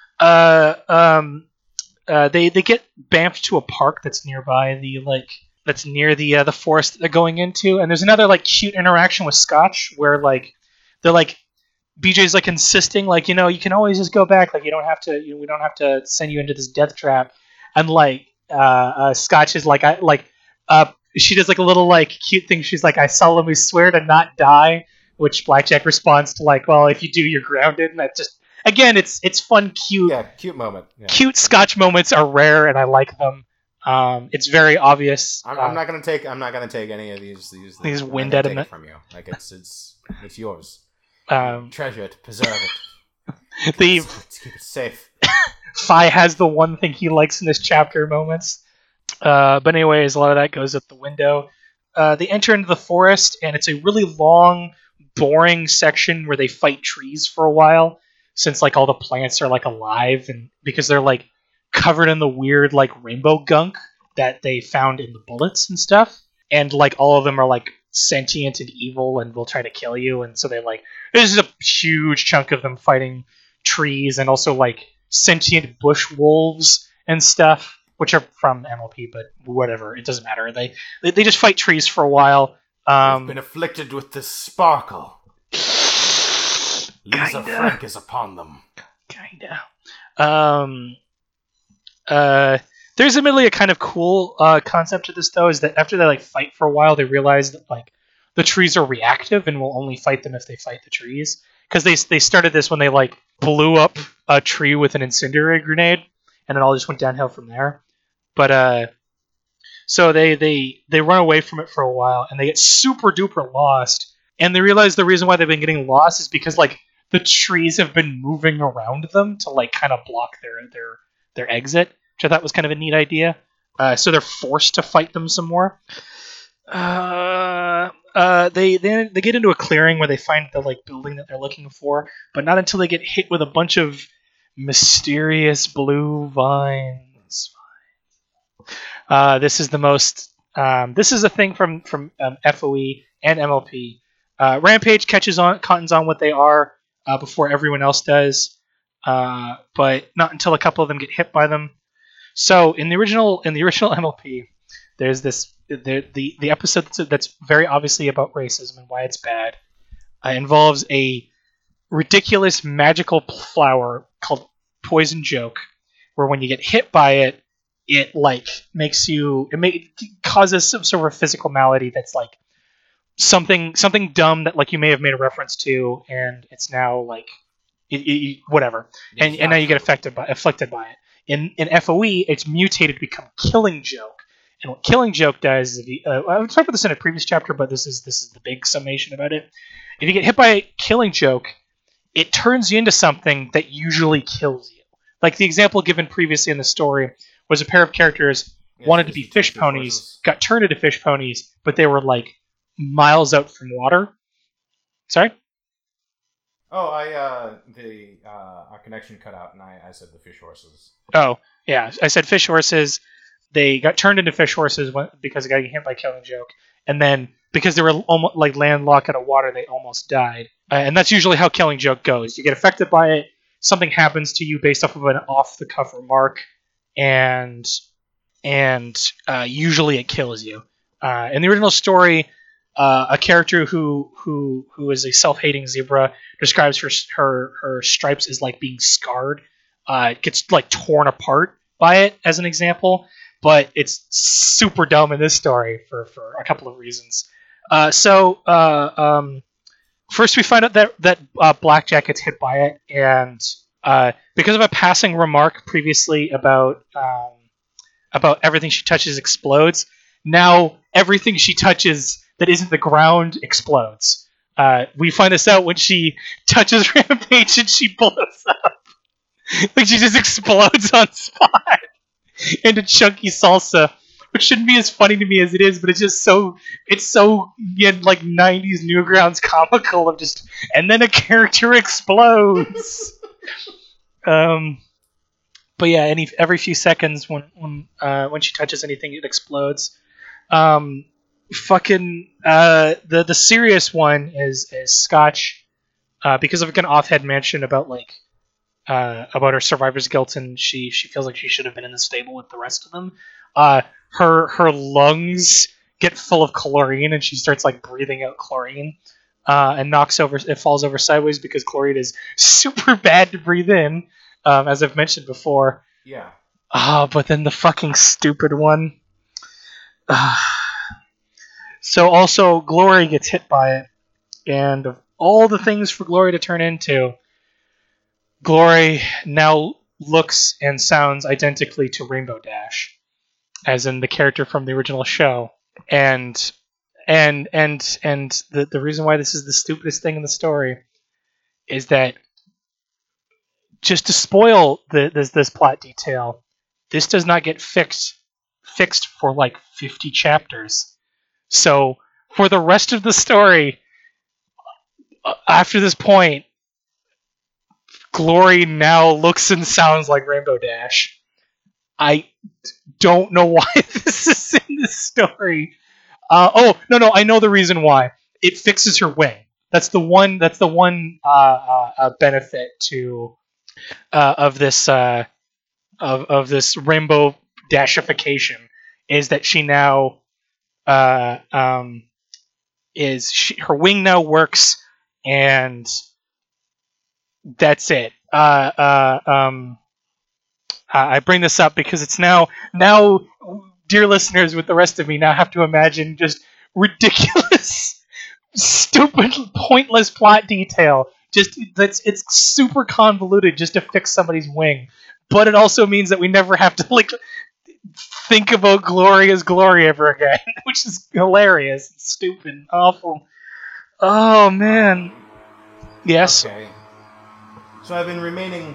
Uh, um. Uh, they they get bamfed to a park that's nearby the like that's near the uh, the forest that they're going into, and there's another like cute interaction with Scotch where like they're like B J's like insisting like you know you can always just go back, like you don't have to you know, we don't have to send you into this death trap, and like uh, uh, Scotch is like I like uh she does like a little like cute thing, she's like I solemnly swear to not die, which Blackjack responds to like well if you do you're grounded, and that just. Again, it's it's fun, cute. Yeah, cute moment. Yeah. Cute Scotch moments are rare, and I like them. Um, it's very obvious. I'm, uh, I'm not gonna take. I'm not gonna take any of these. These, These I'm not wind gonna out of take it. it from you. Like it's it's it's yours. Um, Treasure it, preserve it. the Let's keep it safe. Fi has the one thing he likes in this chapter moments. Uh, but anyways, a lot of that goes out the window. Uh, they enter into the forest, and it's a really long, boring section where they fight trees for a while. Since like all the plants are like alive, and because they're like covered in the weird like rainbow gunk that they found in the bullets and stuff, and like all of them are like sentient and evil and will try to kill you, and so they like there's a huge chunk of them fighting trees and also like sentient bush wolves and stuff, which are from M L P, but whatever, it doesn't matter. They they, they just fight trees for a while. Um, I've been afflicted with this sparkle. Lisa Kinda. Frank is upon them. Kinda. Um, uh, there's admittedly a kind of cool uh, concept to this, though, is that after they like fight for a while, they realize that like the trees are reactive and will only fight them if they fight the trees. Because they they started this when they like blew up a tree with an incendiary grenade, and it all just went downhill from there. But uh, so they they they run away from it for a while, and they get super duper lost, and they realize the reason why they've been getting lost is because like. The trees have been moving around them to like kind of block their their their exit, which I thought was kind of a neat idea. Uh, so they're forced to fight them some more. Uh, uh, they they they get into a clearing where they find the like building that they're looking for, but not until they get hit with a bunch of mysterious blue vines. Uh, this is the most. Um, this is a thing from from um, F O E and M L P. Uh, Rampage catches on, cottons on what they are. Uh, before everyone else does, uh, but not until a couple of them get hit by them. So in the original in the original M L P, there's this the the, the episode that's, that's very obviously about racism and why it's bad. Uh, involves a ridiculous magical flower called Poison Joke, where when you get hit by it, it like makes you it may it causes some sort of physical malady that's like. Something something dumb that like you may have made a reference to, and it's now like it, it, whatever, and, and now you get affected by afflicted by it. In in F O E, it's mutated to become Killing Joke, and what Killing Joke does is, if you, uh, I talked about this in a previous chapter, but this is this is the big summation about it. If you get hit by a Killing Joke, it turns you into something that usually kills you. Like the example given previously in the story was a pair of characters Yes, wanted it to is be the two fish fish ponies, horses. got turned into fish ponies, but they were like miles out from water. Sorry? Oh, I uh the uh our connection cut out, and I, I said the fish horses. Oh, yeah. I said fish horses. They got turned into fish horses when, because they got hit by Killing Joke. And then because they were almost like landlocked out of water, they almost died. Uh, and that's usually how Killing Joke goes. You get affected by it, something happens to you based off of an off-the-cuff remark, and and uh, usually it kills you. Uh, in the original story, uh, a character who who who is a self-hating zebra describes her her her stripes as like being scarred. Uh, it gets like torn apart by it, as an example, but it's super dumb in this story for for a couple of reasons. Uh, so uh, um, first, we find out that that uh, Blackjack gets hit by it, and uh, because of a passing remark previously about um, about everything she touches explodes, now everything she touches that isn't the ground explodes. Uh, we find this out when she touches Rampage and she blows up. Like she just explodes on spot into chunky salsa, which shouldn't be as funny to me as it is, but it's just so it's so yeah, like nineties Newgrounds comical of just and then a character explodes. um, but yeah, any every few seconds when when uh, when she touches anything, it explodes. Um, fucking uh, the the serious one is is Scotch, uh, because of an offhand mention about like. Uh, about her survivor's guilt, and she she feels like she should have been in the stable with the rest of them. Uh, her her lungs get full of chlorine, and she starts like breathing out chlorine, uh, and knocks over. It falls over sideways because chlorine is super bad to breathe in, um, as I've mentioned before. Yeah. Ah, oh, but then the fucking stupid one. Uh, so also Glory gets hit by it, and of all the things for Glory to turn into. Glory now looks and sounds identically to Rainbow Dash, as in the character from the original show. And and and and the the reason why this is the stupidest thing in the story is that, just to spoil the this this plot detail, this does not get fixed fixed for like fifty chapters. So for the rest of the story, uh, after this point, Glory now looks and sounds like Rainbow Dash. I don't know why this is in this story. Uh, oh no, no, I know the reason why. It fixes her wing. That's the one. That's the one uh, uh, uh, benefit to uh, of this uh, of of this Rainbow Dashification is that she now uh, um, is she, her wing now works, and that's it. Uh, uh, um, I bring this up because it's now, now, dear listeners, with the rest of me, now have to imagine just ridiculous, stupid, pointless plot detail. Just that's it's super convoluted just to fix somebody's wing, but it also means that we never have to like think about Glory as Glory ever again, which is hilarious, and stupid, and awful. Oh man. Yes. Okay. So I've been remaining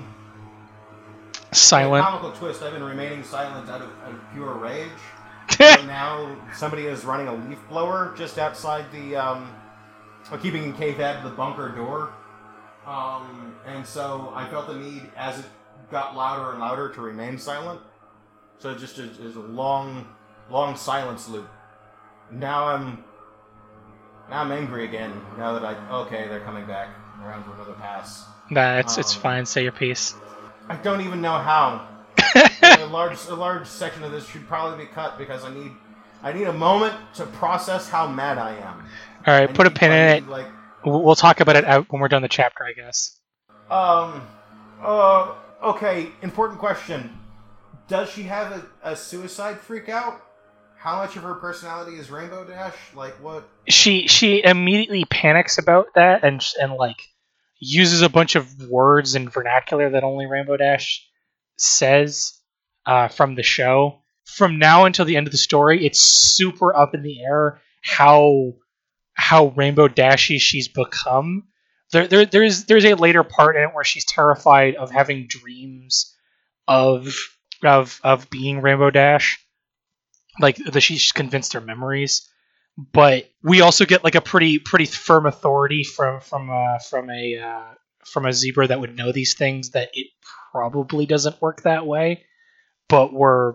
silent. In a comical twist. I've been remaining silent out of, out of pure rage. So now somebody is running a leaf blower just outside the, um, or keeping in kayfabe the bunker door. Um, and so I felt the need, as it got louder and louder, to remain silent. So it just is, is a long, long silence loop. Now I'm, now I'm angry again. Now that I, okay, they're coming back around for another pass. Nah, it's um, it's Um, fine. Say your piece. I don't even know how. a large a large section of this should probably be cut because I need I need a moment to process how mad I am. All right, I put a need- pin I in need, it. Like, We'll talk about it out when we're done the chapter, I guess. um, uh, okay. Important question: does she have a, a suicide freak out? How much of her personality is Rainbow Dash? Like what? She she immediately panics about that and and like uses a bunch of words and vernacular that only Rainbow Dash says uh, from the show. From now until the end of the story, it's super up in the air how how Rainbow Dashy she's become. There, there, there's there's a later part in it where she's terrified of having dreams of of of being Rainbow Dash, like that she's convinced her memories. But we also get like a pretty pretty firm authority from from uh, from a uh, from a zebra that would know these things that it probably doesn't work that way. But we're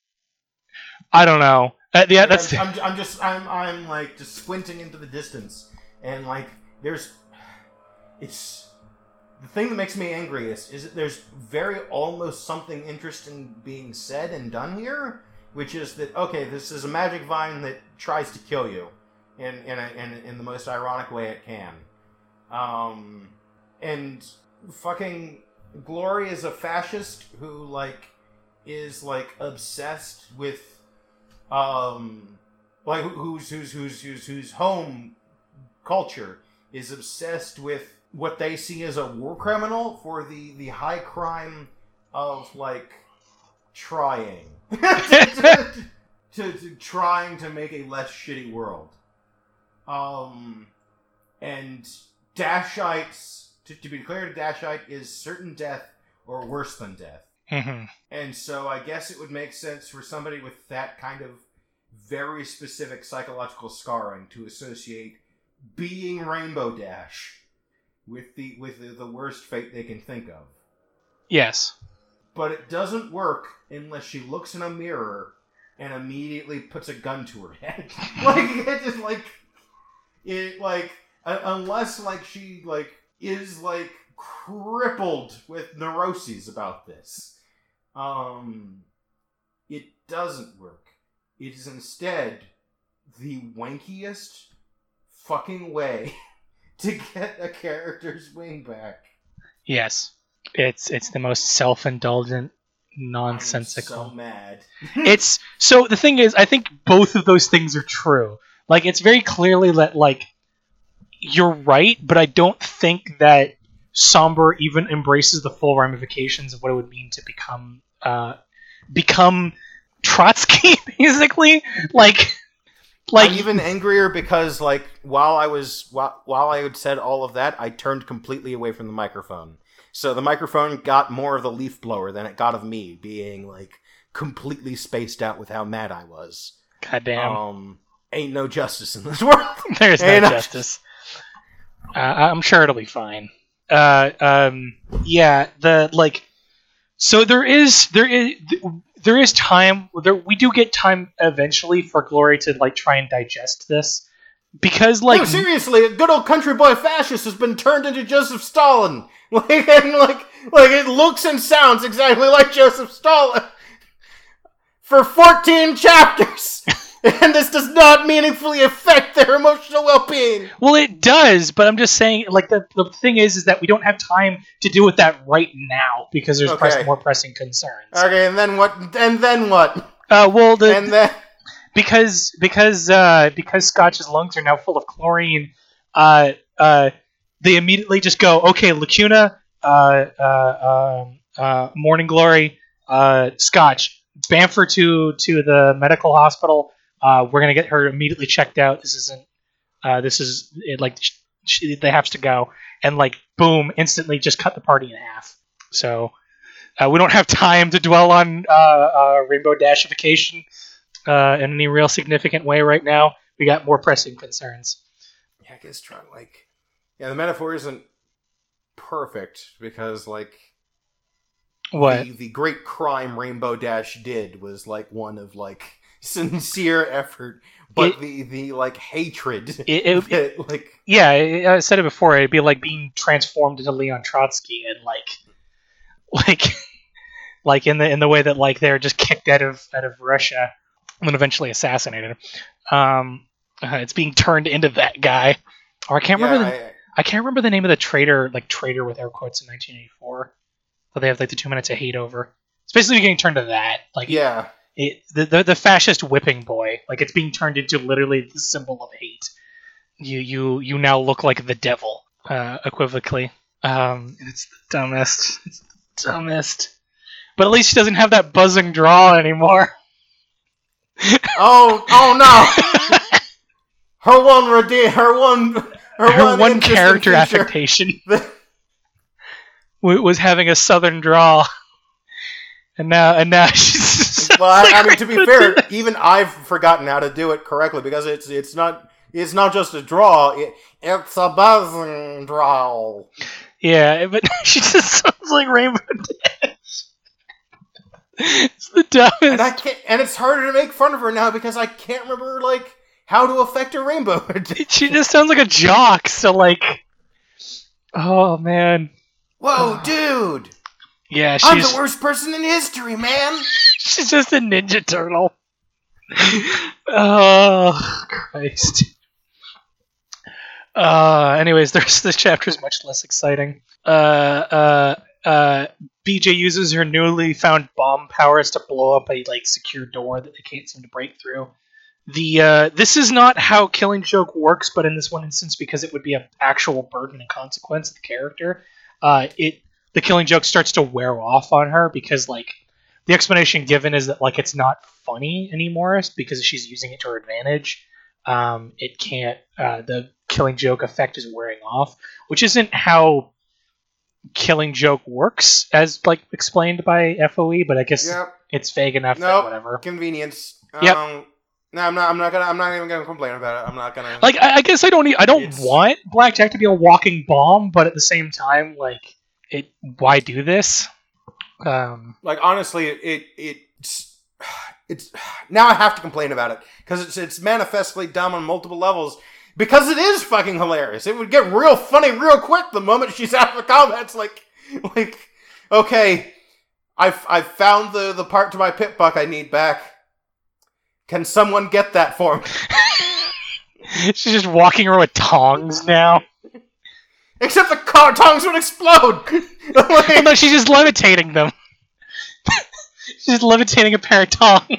I don't know. Uh, yeah, that's. I'm, I'm, I'm just I'm I'm like just squinting into the distance, and like there's, it's the thing that makes me angriest is that there's very almost something interesting being said and done here, which is that okay, this is a magic vine that tries to kill you, in in a, in, in the most ironic way it can, um, and fucking Glory is a fascist who like is like obsessed with. Um, like whose whose whose whose whose home culture is obsessed with what they see as a war criminal for the, the high crime of like trying to, to, to trying to make a less shitty world. Um, and Dashites to, to be clear, Dashite is certain death or worse than death. Mm-hmm. And so I guess it would make sense for somebody with that kind of very specific psychological scarring to associate being Rainbow Dash with the with the, the worst fate they can think of. Yes. But it doesn't work unless she looks in a mirror and immediately puts a gun to her head. Like it just like it like uh, unless like she like is like crippled with neuroses about this. Um, it doesn't work. It is instead the wankiest fucking way to get a character's wing back. Yes, it's it's the most self-indulgent, nonsensical. I'm so mad. It's so the thing is, I think both of those things are true. Like, it's very clearly that like you're right, but I don't think that Somber even embraces the full ramifications of what it would mean to become uh, become Trotsky, basically. Like, like I'm even angrier because, like, while I was while, while I had said all of that, I turned completely away from the microphone. So the microphone got more of the leaf blower than it got of me being like completely spaced out with how mad I was. Goddamn. Um, ain't no justice in this world. There's no ain't justice. Uh, I'm sure it'll be fine. Uh, um, yeah, the like, so there is there is there is time. There we do get time eventually for Glory to like try and digest this, because like no, seriously, a good old country boy fascist has been turned into Joseph Stalin. Like and like like it looks and sounds exactly like Joseph Stalin for fourteen chapters. And this does not meaningfully affect their emotional well-being. Well, it does, but I'm just saying, like, the, the thing is, is that we don't have time to deal with that right now, because there's Okay. press, more pressing concerns. Okay, and then what? And then what? Uh, well, the, and then... because, because, uh, because Scotch's lungs are now full of chlorine, uh, uh, they immediately just go, okay, Lacuna, uh, uh, um, uh, Morning Glory, uh, Scotch, Bamford to, to the medical hospital. Uh, we're gonna get her immediately checked out. This isn't. Uh, this is it, like she, they have to go, and like boom, instantly just cut the party in half. So uh, we don't have time to dwell on uh, uh, Rainbow Dashification uh, in any real significant way right now. We got more pressing concerns. Yeah, I guess trying like yeah, the metaphor isn't perfect because like what the, the great crime Rainbow Dash did was like one of like. Sincere effort, but it, the, the like hatred. It, it, that, it, like yeah, I said it before. It'd be like being transformed into Leon Trotsky, and like, like, like in the in the way that like they're just kicked out of out of Russia and then eventually assassinated. Um, uh, it's being turned into that guy. Or I can't yeah, remember. The, I, I can't remember the name of the traitor, like traitor with air quotes in nineteen eighty-four. But they have like the two minutes of hate over. It's basically getting turned to that. Like yeah. It, the, the the fascist whipping boy, like it's being turned into literally the symbol of hate. You you you now look like the devil, uh, equivocally. Um, and it's the dumbest. It's the dumbest. But at least she doesn't have that buzzing draw anymore. Oh oh no! her one redeem, her one, her, Her one, one interesting character feature- affectation w- was having a southern drawl, and now and now she's. Well, I, like I mean, to be Rainbow fair, even I've forgotten how to do it correctly because it's it's not it's not just a draw; it, it's a buzzing draw. Yeah, but she just sounds like Rainbow Dash. It's the dumbest. And I can't, and it's harder to make fun of her now because I can't remember like how to affect a rainbow. She just sounds like a jock. So like, oh man. Whoa, dude! Yeah, I'm she's the worst person in history, man. she's just a Ninja Turtle. Oh Christ. Uh, anyways, there's this chapter is much less exciting. Uh, uh, uh, B J uses her newly found bomb powers to blow up a like secure door that they can't seem to break through. The uh, this is not how Killing Joke works, but in this one instance, because it would be an actual burden and consequence of the character, uh, it the Killing Joke starts to wear off on her because like the explanation given is that like it's not funny anymore because she's using it to her advantage. Um, it can't. Uh, the Killing Joke effect is wearing off, which isn't how Killing Joke works, as like explained by F O E. But I guess Yep. it's vague enough that Nope. whatever. Convenience. Yep. Um, no, I'm not. I'm not gonna. I'm not even gonna complain about it. I'm not gonna. Like I, I guess I don't. Need, I don't It's- want Blackjack to be a walking bomb, but at the same time, like it. Why do this? Um, Like honestly, it, it it's it's now I have to complain about it because it's it's manifestly dumb on multiple levels. Because it is fucking hilarious. It would get real funny real quick the moment she's out of the comments. Like, like, okay, I've I've found the the part to my pit buck I need back. Can someone get that for me? she's just walking around with tongs now. Except the car tongues would explode. Like- Oh no, she's just levitating them. She's just levitating a pair of tongs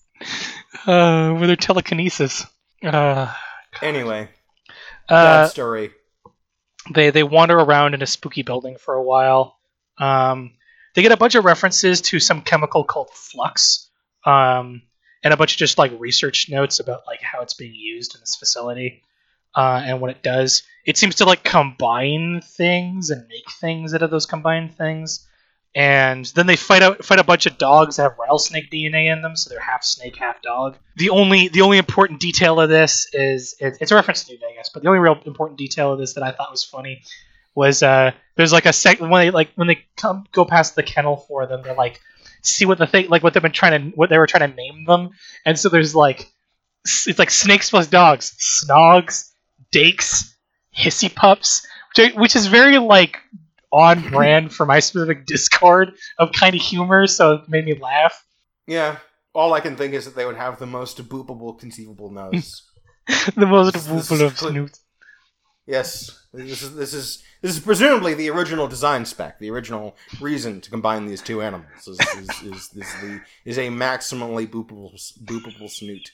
uh, with her telekinesis. Uh, anyway, uh, bad story. they they wander around in a spooky building for a while. Um, they get a bunch of references to some chemical called flux, um, and a bunch of just like research notes about like how it's being used in this facility uh, and what it does. It seems to like combine things and make things out of those combined things. And then they fight out fight a bunch of dogs that have rattlesnake D N A in them, so they're half snake, half dog. The only the only important detail of this is it, it's a reference to New Vegas, but the only real important detail of this that I thought was funny was uh, there's like a sec when they like when they come go past the kennel for them, they're like see what the thing like what they've been trying to what they were trying to name them, and so there's like it's like snakes plus dogs, snogs, dakes, hissy pups, which, which is very like on brand for my specific Discord of kind of humor, so it made me laugh. Yeah. All I can think is that they would have the most boopable conceivable nose. The most This- this whoopable is of cl- snoots. Yes, this is this is this is presumably the original design spec. The original reason to combine these two animals is is, is, is the is a maximally boopable boopable snoot.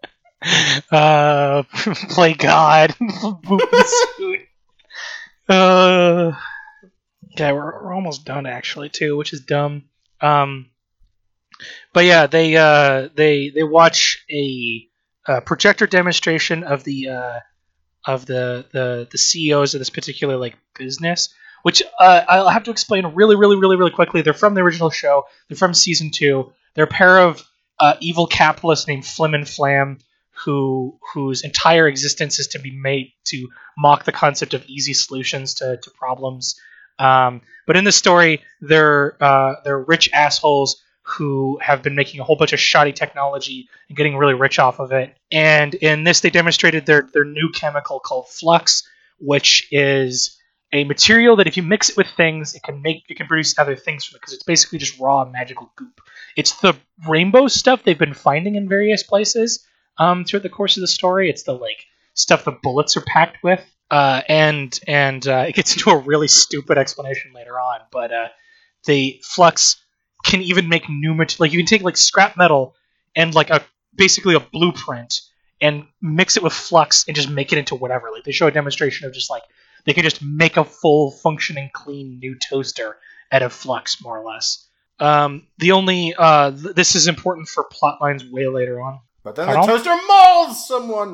Uh, play God. Boop the snoot. Uh, yeah, we're, we're almost done actually too, which is dumb. Um, but yeah, they uh they they watch a, uh projector demonstration of the uh of the the the C E Os of this particular like business, which uh, I'll have to explain really really really really quickly. They're from the original show. They're from season two. They're a pair of uh, evil capitalists named Flim and Flam, who whose entire existence is to be made to mock the concept of easy solutions to, to problems. Um, but in this story, they're uh, they're rich assholes who have been making a whole bunch of shoddy technology and getting really rich off of it. And in this, they demonstrated their their new chemical called flux, which is a material that if you mix it with things, it can make it can produce other things from it because it's basically just raw magical goop. It's the rainbow stuff they've been finding in various places um, throughout the course of the story. It's the like stuff the bullets are packed with, uh, and and uh, it gets into a really stupid explanation later on. But uh, the flux can even make new material. Like you can take like scrap metal and like a basically a blueprint and mix it with flux and just make it into whatever. Like they show a demonstration of just like they can just make a full functioning clean new toaster out of flux, more or less. Um, the only uh, th- this is important for plot lines way later on. But then Pardon? the toaster mauls someone.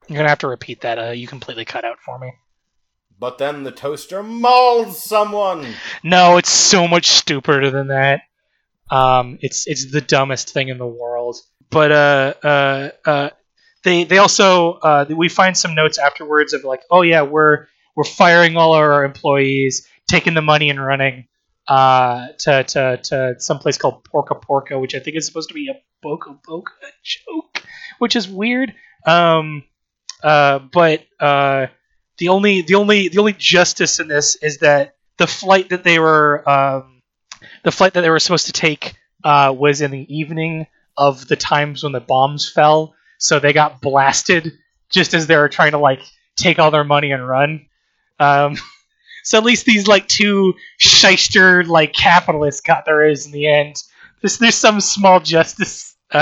You're gonna have to repeat that. Uh, you completely cut out for me. But then the toaster mauls someone. No, it's so much stupider than that. Um, it's it's the dumbest thing in the world. But uh, uh, uh, they they also uh, we find some notes afterwards of like, oh yeah, we're we're firing all our employees, taking the money and running uh, to to to some place called Porca Porca, which I think is supposed to be a Boca Boca joke, which is weird. Um, uh, but uh, the only the only the only justice in this is that the flight that they were um, the flight that they were supposed to take uh, was in the evening of the times when the bombs fell, so they got blasted just as they were trying to like take all their money and run. Um, so at least these like two shyster like capitalists got their A's in the end. There's there's some small justice. Uh,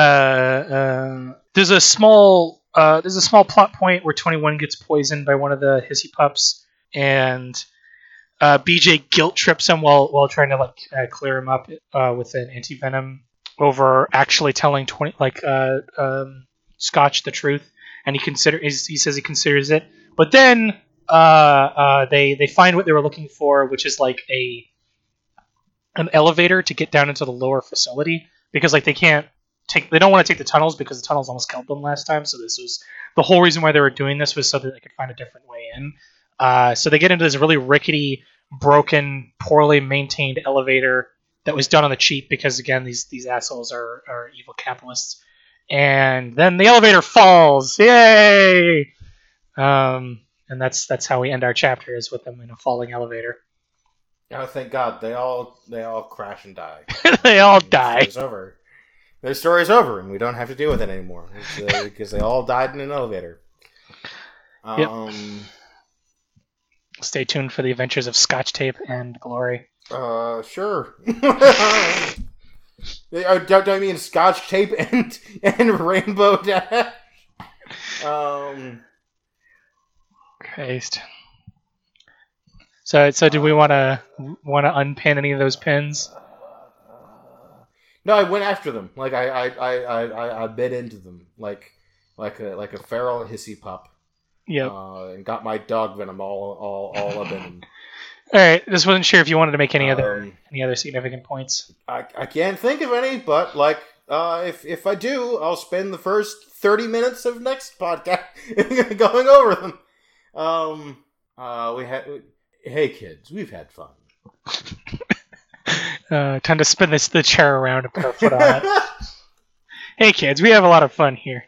uh, there's a small uh, there's a small plot point where twenty-one gets poisoned by one of the hissy pups, and uh, B J guilt trips him while while trying to like uh, clear him up uh, with an anti venom over actually telling twenty like uh, um, Scotch the truth, and he consider he says he considers it, but then uh, uh, they they find what they were looking for, which is like a an elevator to get down into the lower facility, because like they can't take they don't want to take the tunnels because the tunnels almost killed them last time. So this was the whole reason why they were doing this, was so that they could find a different way in. Uh, so they get into this really rickety, broken, poorly maintained elevator that was done on the cheap because again these these assholes are, are evil capitalists. And then the elevator falls. Yay! Um, and that's that's how we end our chapter, is with them in a falling elevator. Oh, thank God! They all they all crash and die. They all die. It's over. Their story's over, and we don't have to deal with it anymore uh, because they all died in an elevator. Um, yep. Stay tuned for the adventures of Scotch Tape and Glory. Uh, sure. uh, don't, don't mean Scotch Tape and and Rainbow Dash. Um. Christ. So, so do we want to want to unpin any of those pins? No, I went after them. Like I, I, I, I, I bit into them like like a like a feral hissy pup. Yep. Uh, and got my dog venom all all all up in them. All right. Just wasn't sure if you wanted to make any um, other any other significant points. I I can't think of any, but like uh, if if I do, I'll spend the first thirty minutes of next podcast going over them. Um. Uh. We had. Hey kids, we've had fun. uh, time to spin this the chair around and put our foot on it. Hey kids, we have a lot of fun here.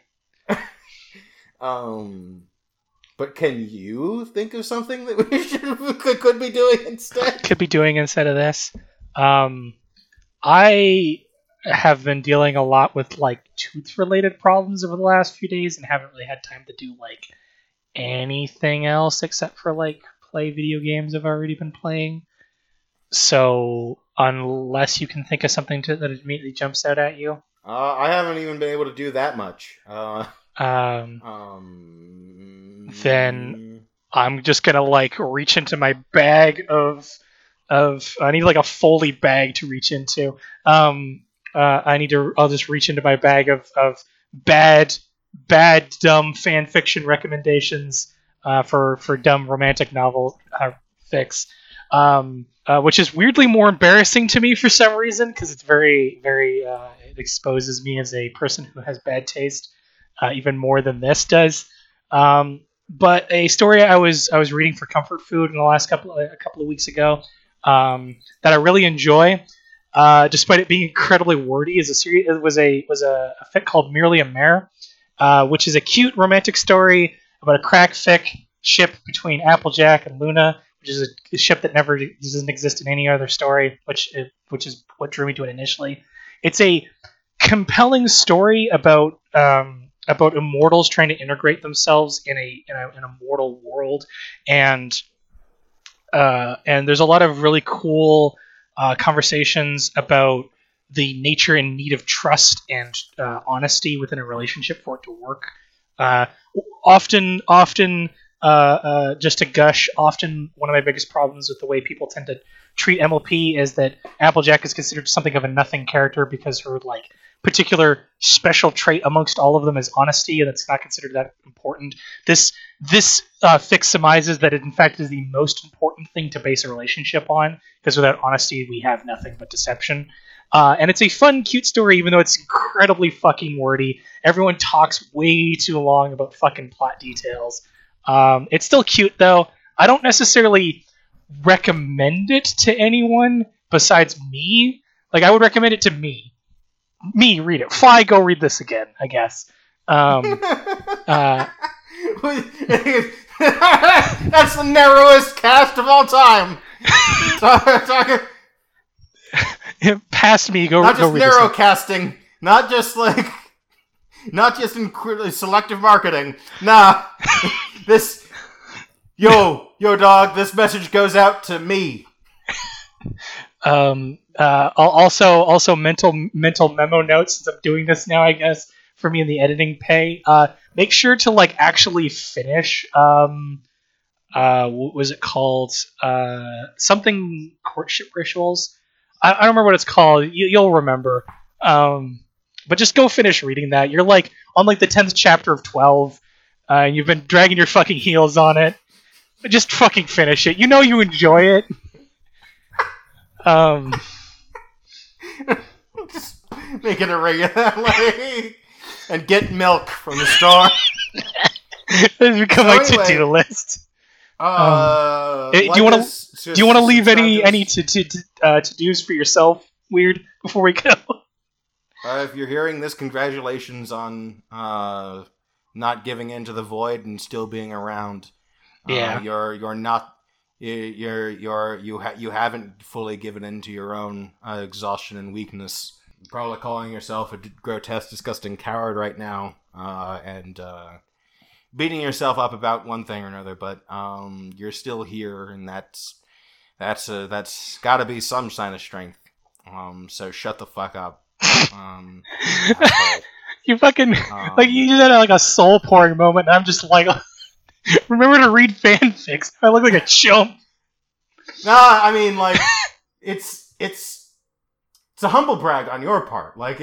um, but can you think of something that we should could, could be doing instead? Could be doing instead of this. Um, I have been dealing a lot with like tooth-related problems over the last few days, and haven't really had time to do like anything else except for like play video games I've already been playing. So unless you can think of something to, that immediately jumps out at you, uh, I haven't even been able to do that much. Uh, um, um, then I'm just gonna like reach into my bag of of I need like a Foley bag to reach into. Um, uh, I need to. I'll just reach into my bag of of bad, bad, dumb fan fiction recommendations. Uh, for, for dumb romantic novel uh, fics, um, uh, which is weirdly more embarrassing to me for some reason, because it's very, very, uh, it exposes me as a person who has bad taste, uh, even more than this does. Um, but a story I was I was reading for comfort food in the last couple of, a couple of weeks ago um, that I really enjoy, uh, despite it being incredibly wordy, is a series. It was a was a, a fic called Merely a Mare, uh, which is a cute romantic story about a crack fic ship between Applejack and Luna, which is a, a ship that never doesn't exist in any other story, which which is what drew me to it initially. It's a compelling story about um, about immortals trying to integrate themselves in a in a, in a mortal world, and uh, and there's a lot of really cool uh, conversations about the nature and need of trust and uh, honesty within a relationship for it to work. Uh, often, often, uh, uh, just to gush, often one of my biggest problems with the way people tend to treat M L P is that Applejack is considered something of a nothing character because her like particular special trait amongst all of them is honesty, and it's not considered that important. This this uh, fic surmises that it in fact is the most important thing to base a relationship on, because without honesty we have nothing but deception. Uh, and it's a fun, cute story, even though it's incredibly fucking wordy. Everyone talks way too long about fucking plot details. Um, it's still cute, though. I don't necessarily recommend it to anyone besides me. Like, I would recommend it to me. Me, read it. Fly, go read this again, I guess. Um, uh, That's the narrowest cast of all time. Talk, talk, Past me, go, not go read this. Not just narrow casting, not just like, not just in selective marketing. Nah, this, yo, yo, dog. This message goes out to me. Um. Uh. Also, also mental mental memo notes. Since I'm doing this now, I guess for me in the editing pay. Uh. Make sure to like actually finish. Um. Uh. What was it called? Uh. Something courtship rituals. I don't remember what it's called. You, you'll remember. Um, but just go finish reading that. You're like on like the tenth chapter of twelve. Uh, and you've been dragging your fucking heels on it. Just fucking finish it. You know you enjoy it. Um, just make it a regular like, and get milk from the store. It's become so my anyway, to-do list. Uh, um, do you want to? Do you want to leave any any to to to, uh, to dos for yourself, Weird, before we go? Uh, if you're hearing this, congratulations on uh, not giving in to the void and still being around. Uh, yeah, you're you're not you're you're you ha- you haven't fully given in to your own uh, exhaustion and weakness. You're probably calling yourself a grotesque, disgusting coward right now, uh, and uh, beating yourself up about one thing or another. But um, you're still here, and that's. That's uh, that's got to be some sign of strength. Um, so shut the fuck up. Um, you fucking um, like you just had like a soul pouring moment, and I'm just like, remember to read fanfics. I look like a chump. Nah, I mean like it's it's it's a humble brag on your part. Like,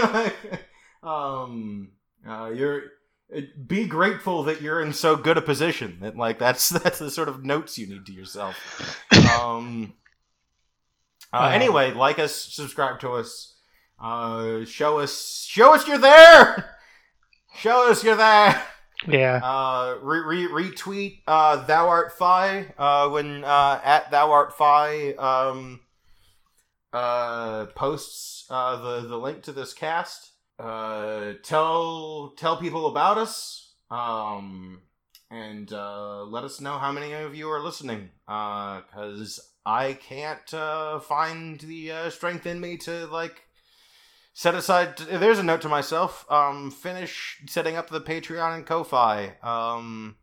um, uh, you're. Be grateful that you're in so good a position. That like that's that's the sort of notes you need to yourself. Um. Uh, anyway, like us, subscribe to us, uh, show us, show us you're there. Show us you're there. Yeah. Uh, re- re- retweet uh, thou art fi uh, when uh, at thou art fi um uh posts uh the the link to this cast. Uh, tell tell people about us, um, and uh, let us know how many of you are listening. Uh, because I can't uh, find the uh, strength in me to like set aside. T- There's a note to myself. Um, finish setting up the Patreon and Ko-fi. Um,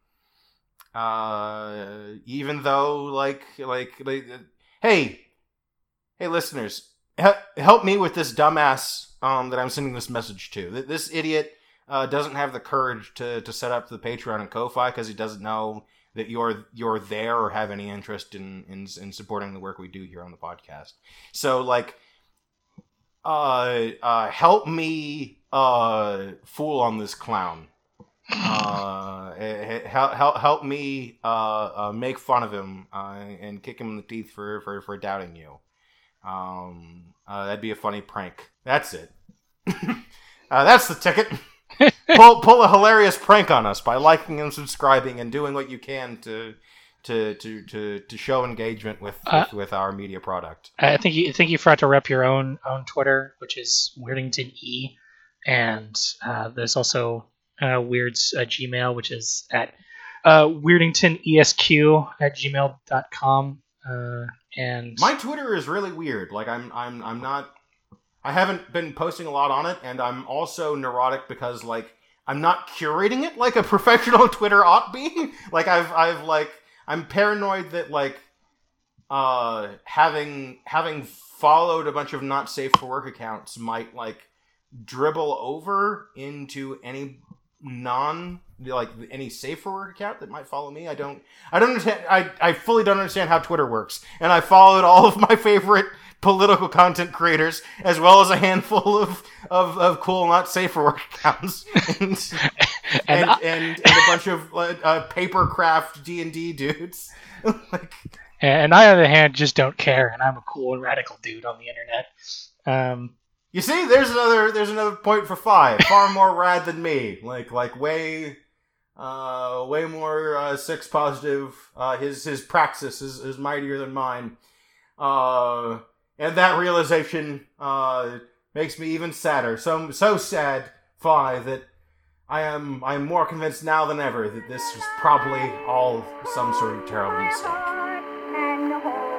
uh, even though like like, like hey, hey, listeners, he- help me with this dumbass. Um, that I'm sending this message to. This idiot uh, doesn't have the courage to, to set up the Patreon and Ko-fi because he doesn't know that you're you're there or have any interest in, in in supporting the work we do here on the podcast. So like, uh, uh, help me uh, fool on this clown. Uh, help help help me uh, uh, make fun of him uh, and kick him in the teeth for for, for doubting you. Um, uh, that'd be a funny prank. That's it. uh, that's the ticket. pull pull a hilarious prank on us by liking and subscribing and doing what you can to to to to, to show engagement with, uh, with with our media product. I think you I think you forgot to rep your own own Twitter, which is Weirdington E, and uh, there's also uh, Weird's uh, Gmail, which is at uh, weirdingtonesq at gmail dot com. Uh, and my Twitter is really weird. Like I'm I'm I'm not. I haven't been posting a lot on it, and I'm also neurotic because like I'm not curating it like a professional Twitter ought be. Like I've I've like I'm paranoid that like uh having having followed a bunch of not safe for work accounts might like dribble over into any non like any safe for work account that might follow me. I don't. I don't understand. I I fully don't understand how Twitter works, and I followed all of my favorite political content creators, as well as a handful of of, of cool not safe for work accounts, and and, and, I- and, and a bunch of uh, papercraft D and D dudes. Like, and I, on the other hand, just don't care, and I'm a cool and radical dude on the internet. Um, you see, there's another there's another point for five. Far more rad than me. Like like way uh way more uh, sex positive. Uh, his his praxis is, is mightier than mine. Uh, and that realization uh makes me even sadder. So so sad, Fi, that I am I'm more convinced now than ever that this was probably all some sort of terrible mistake. And hold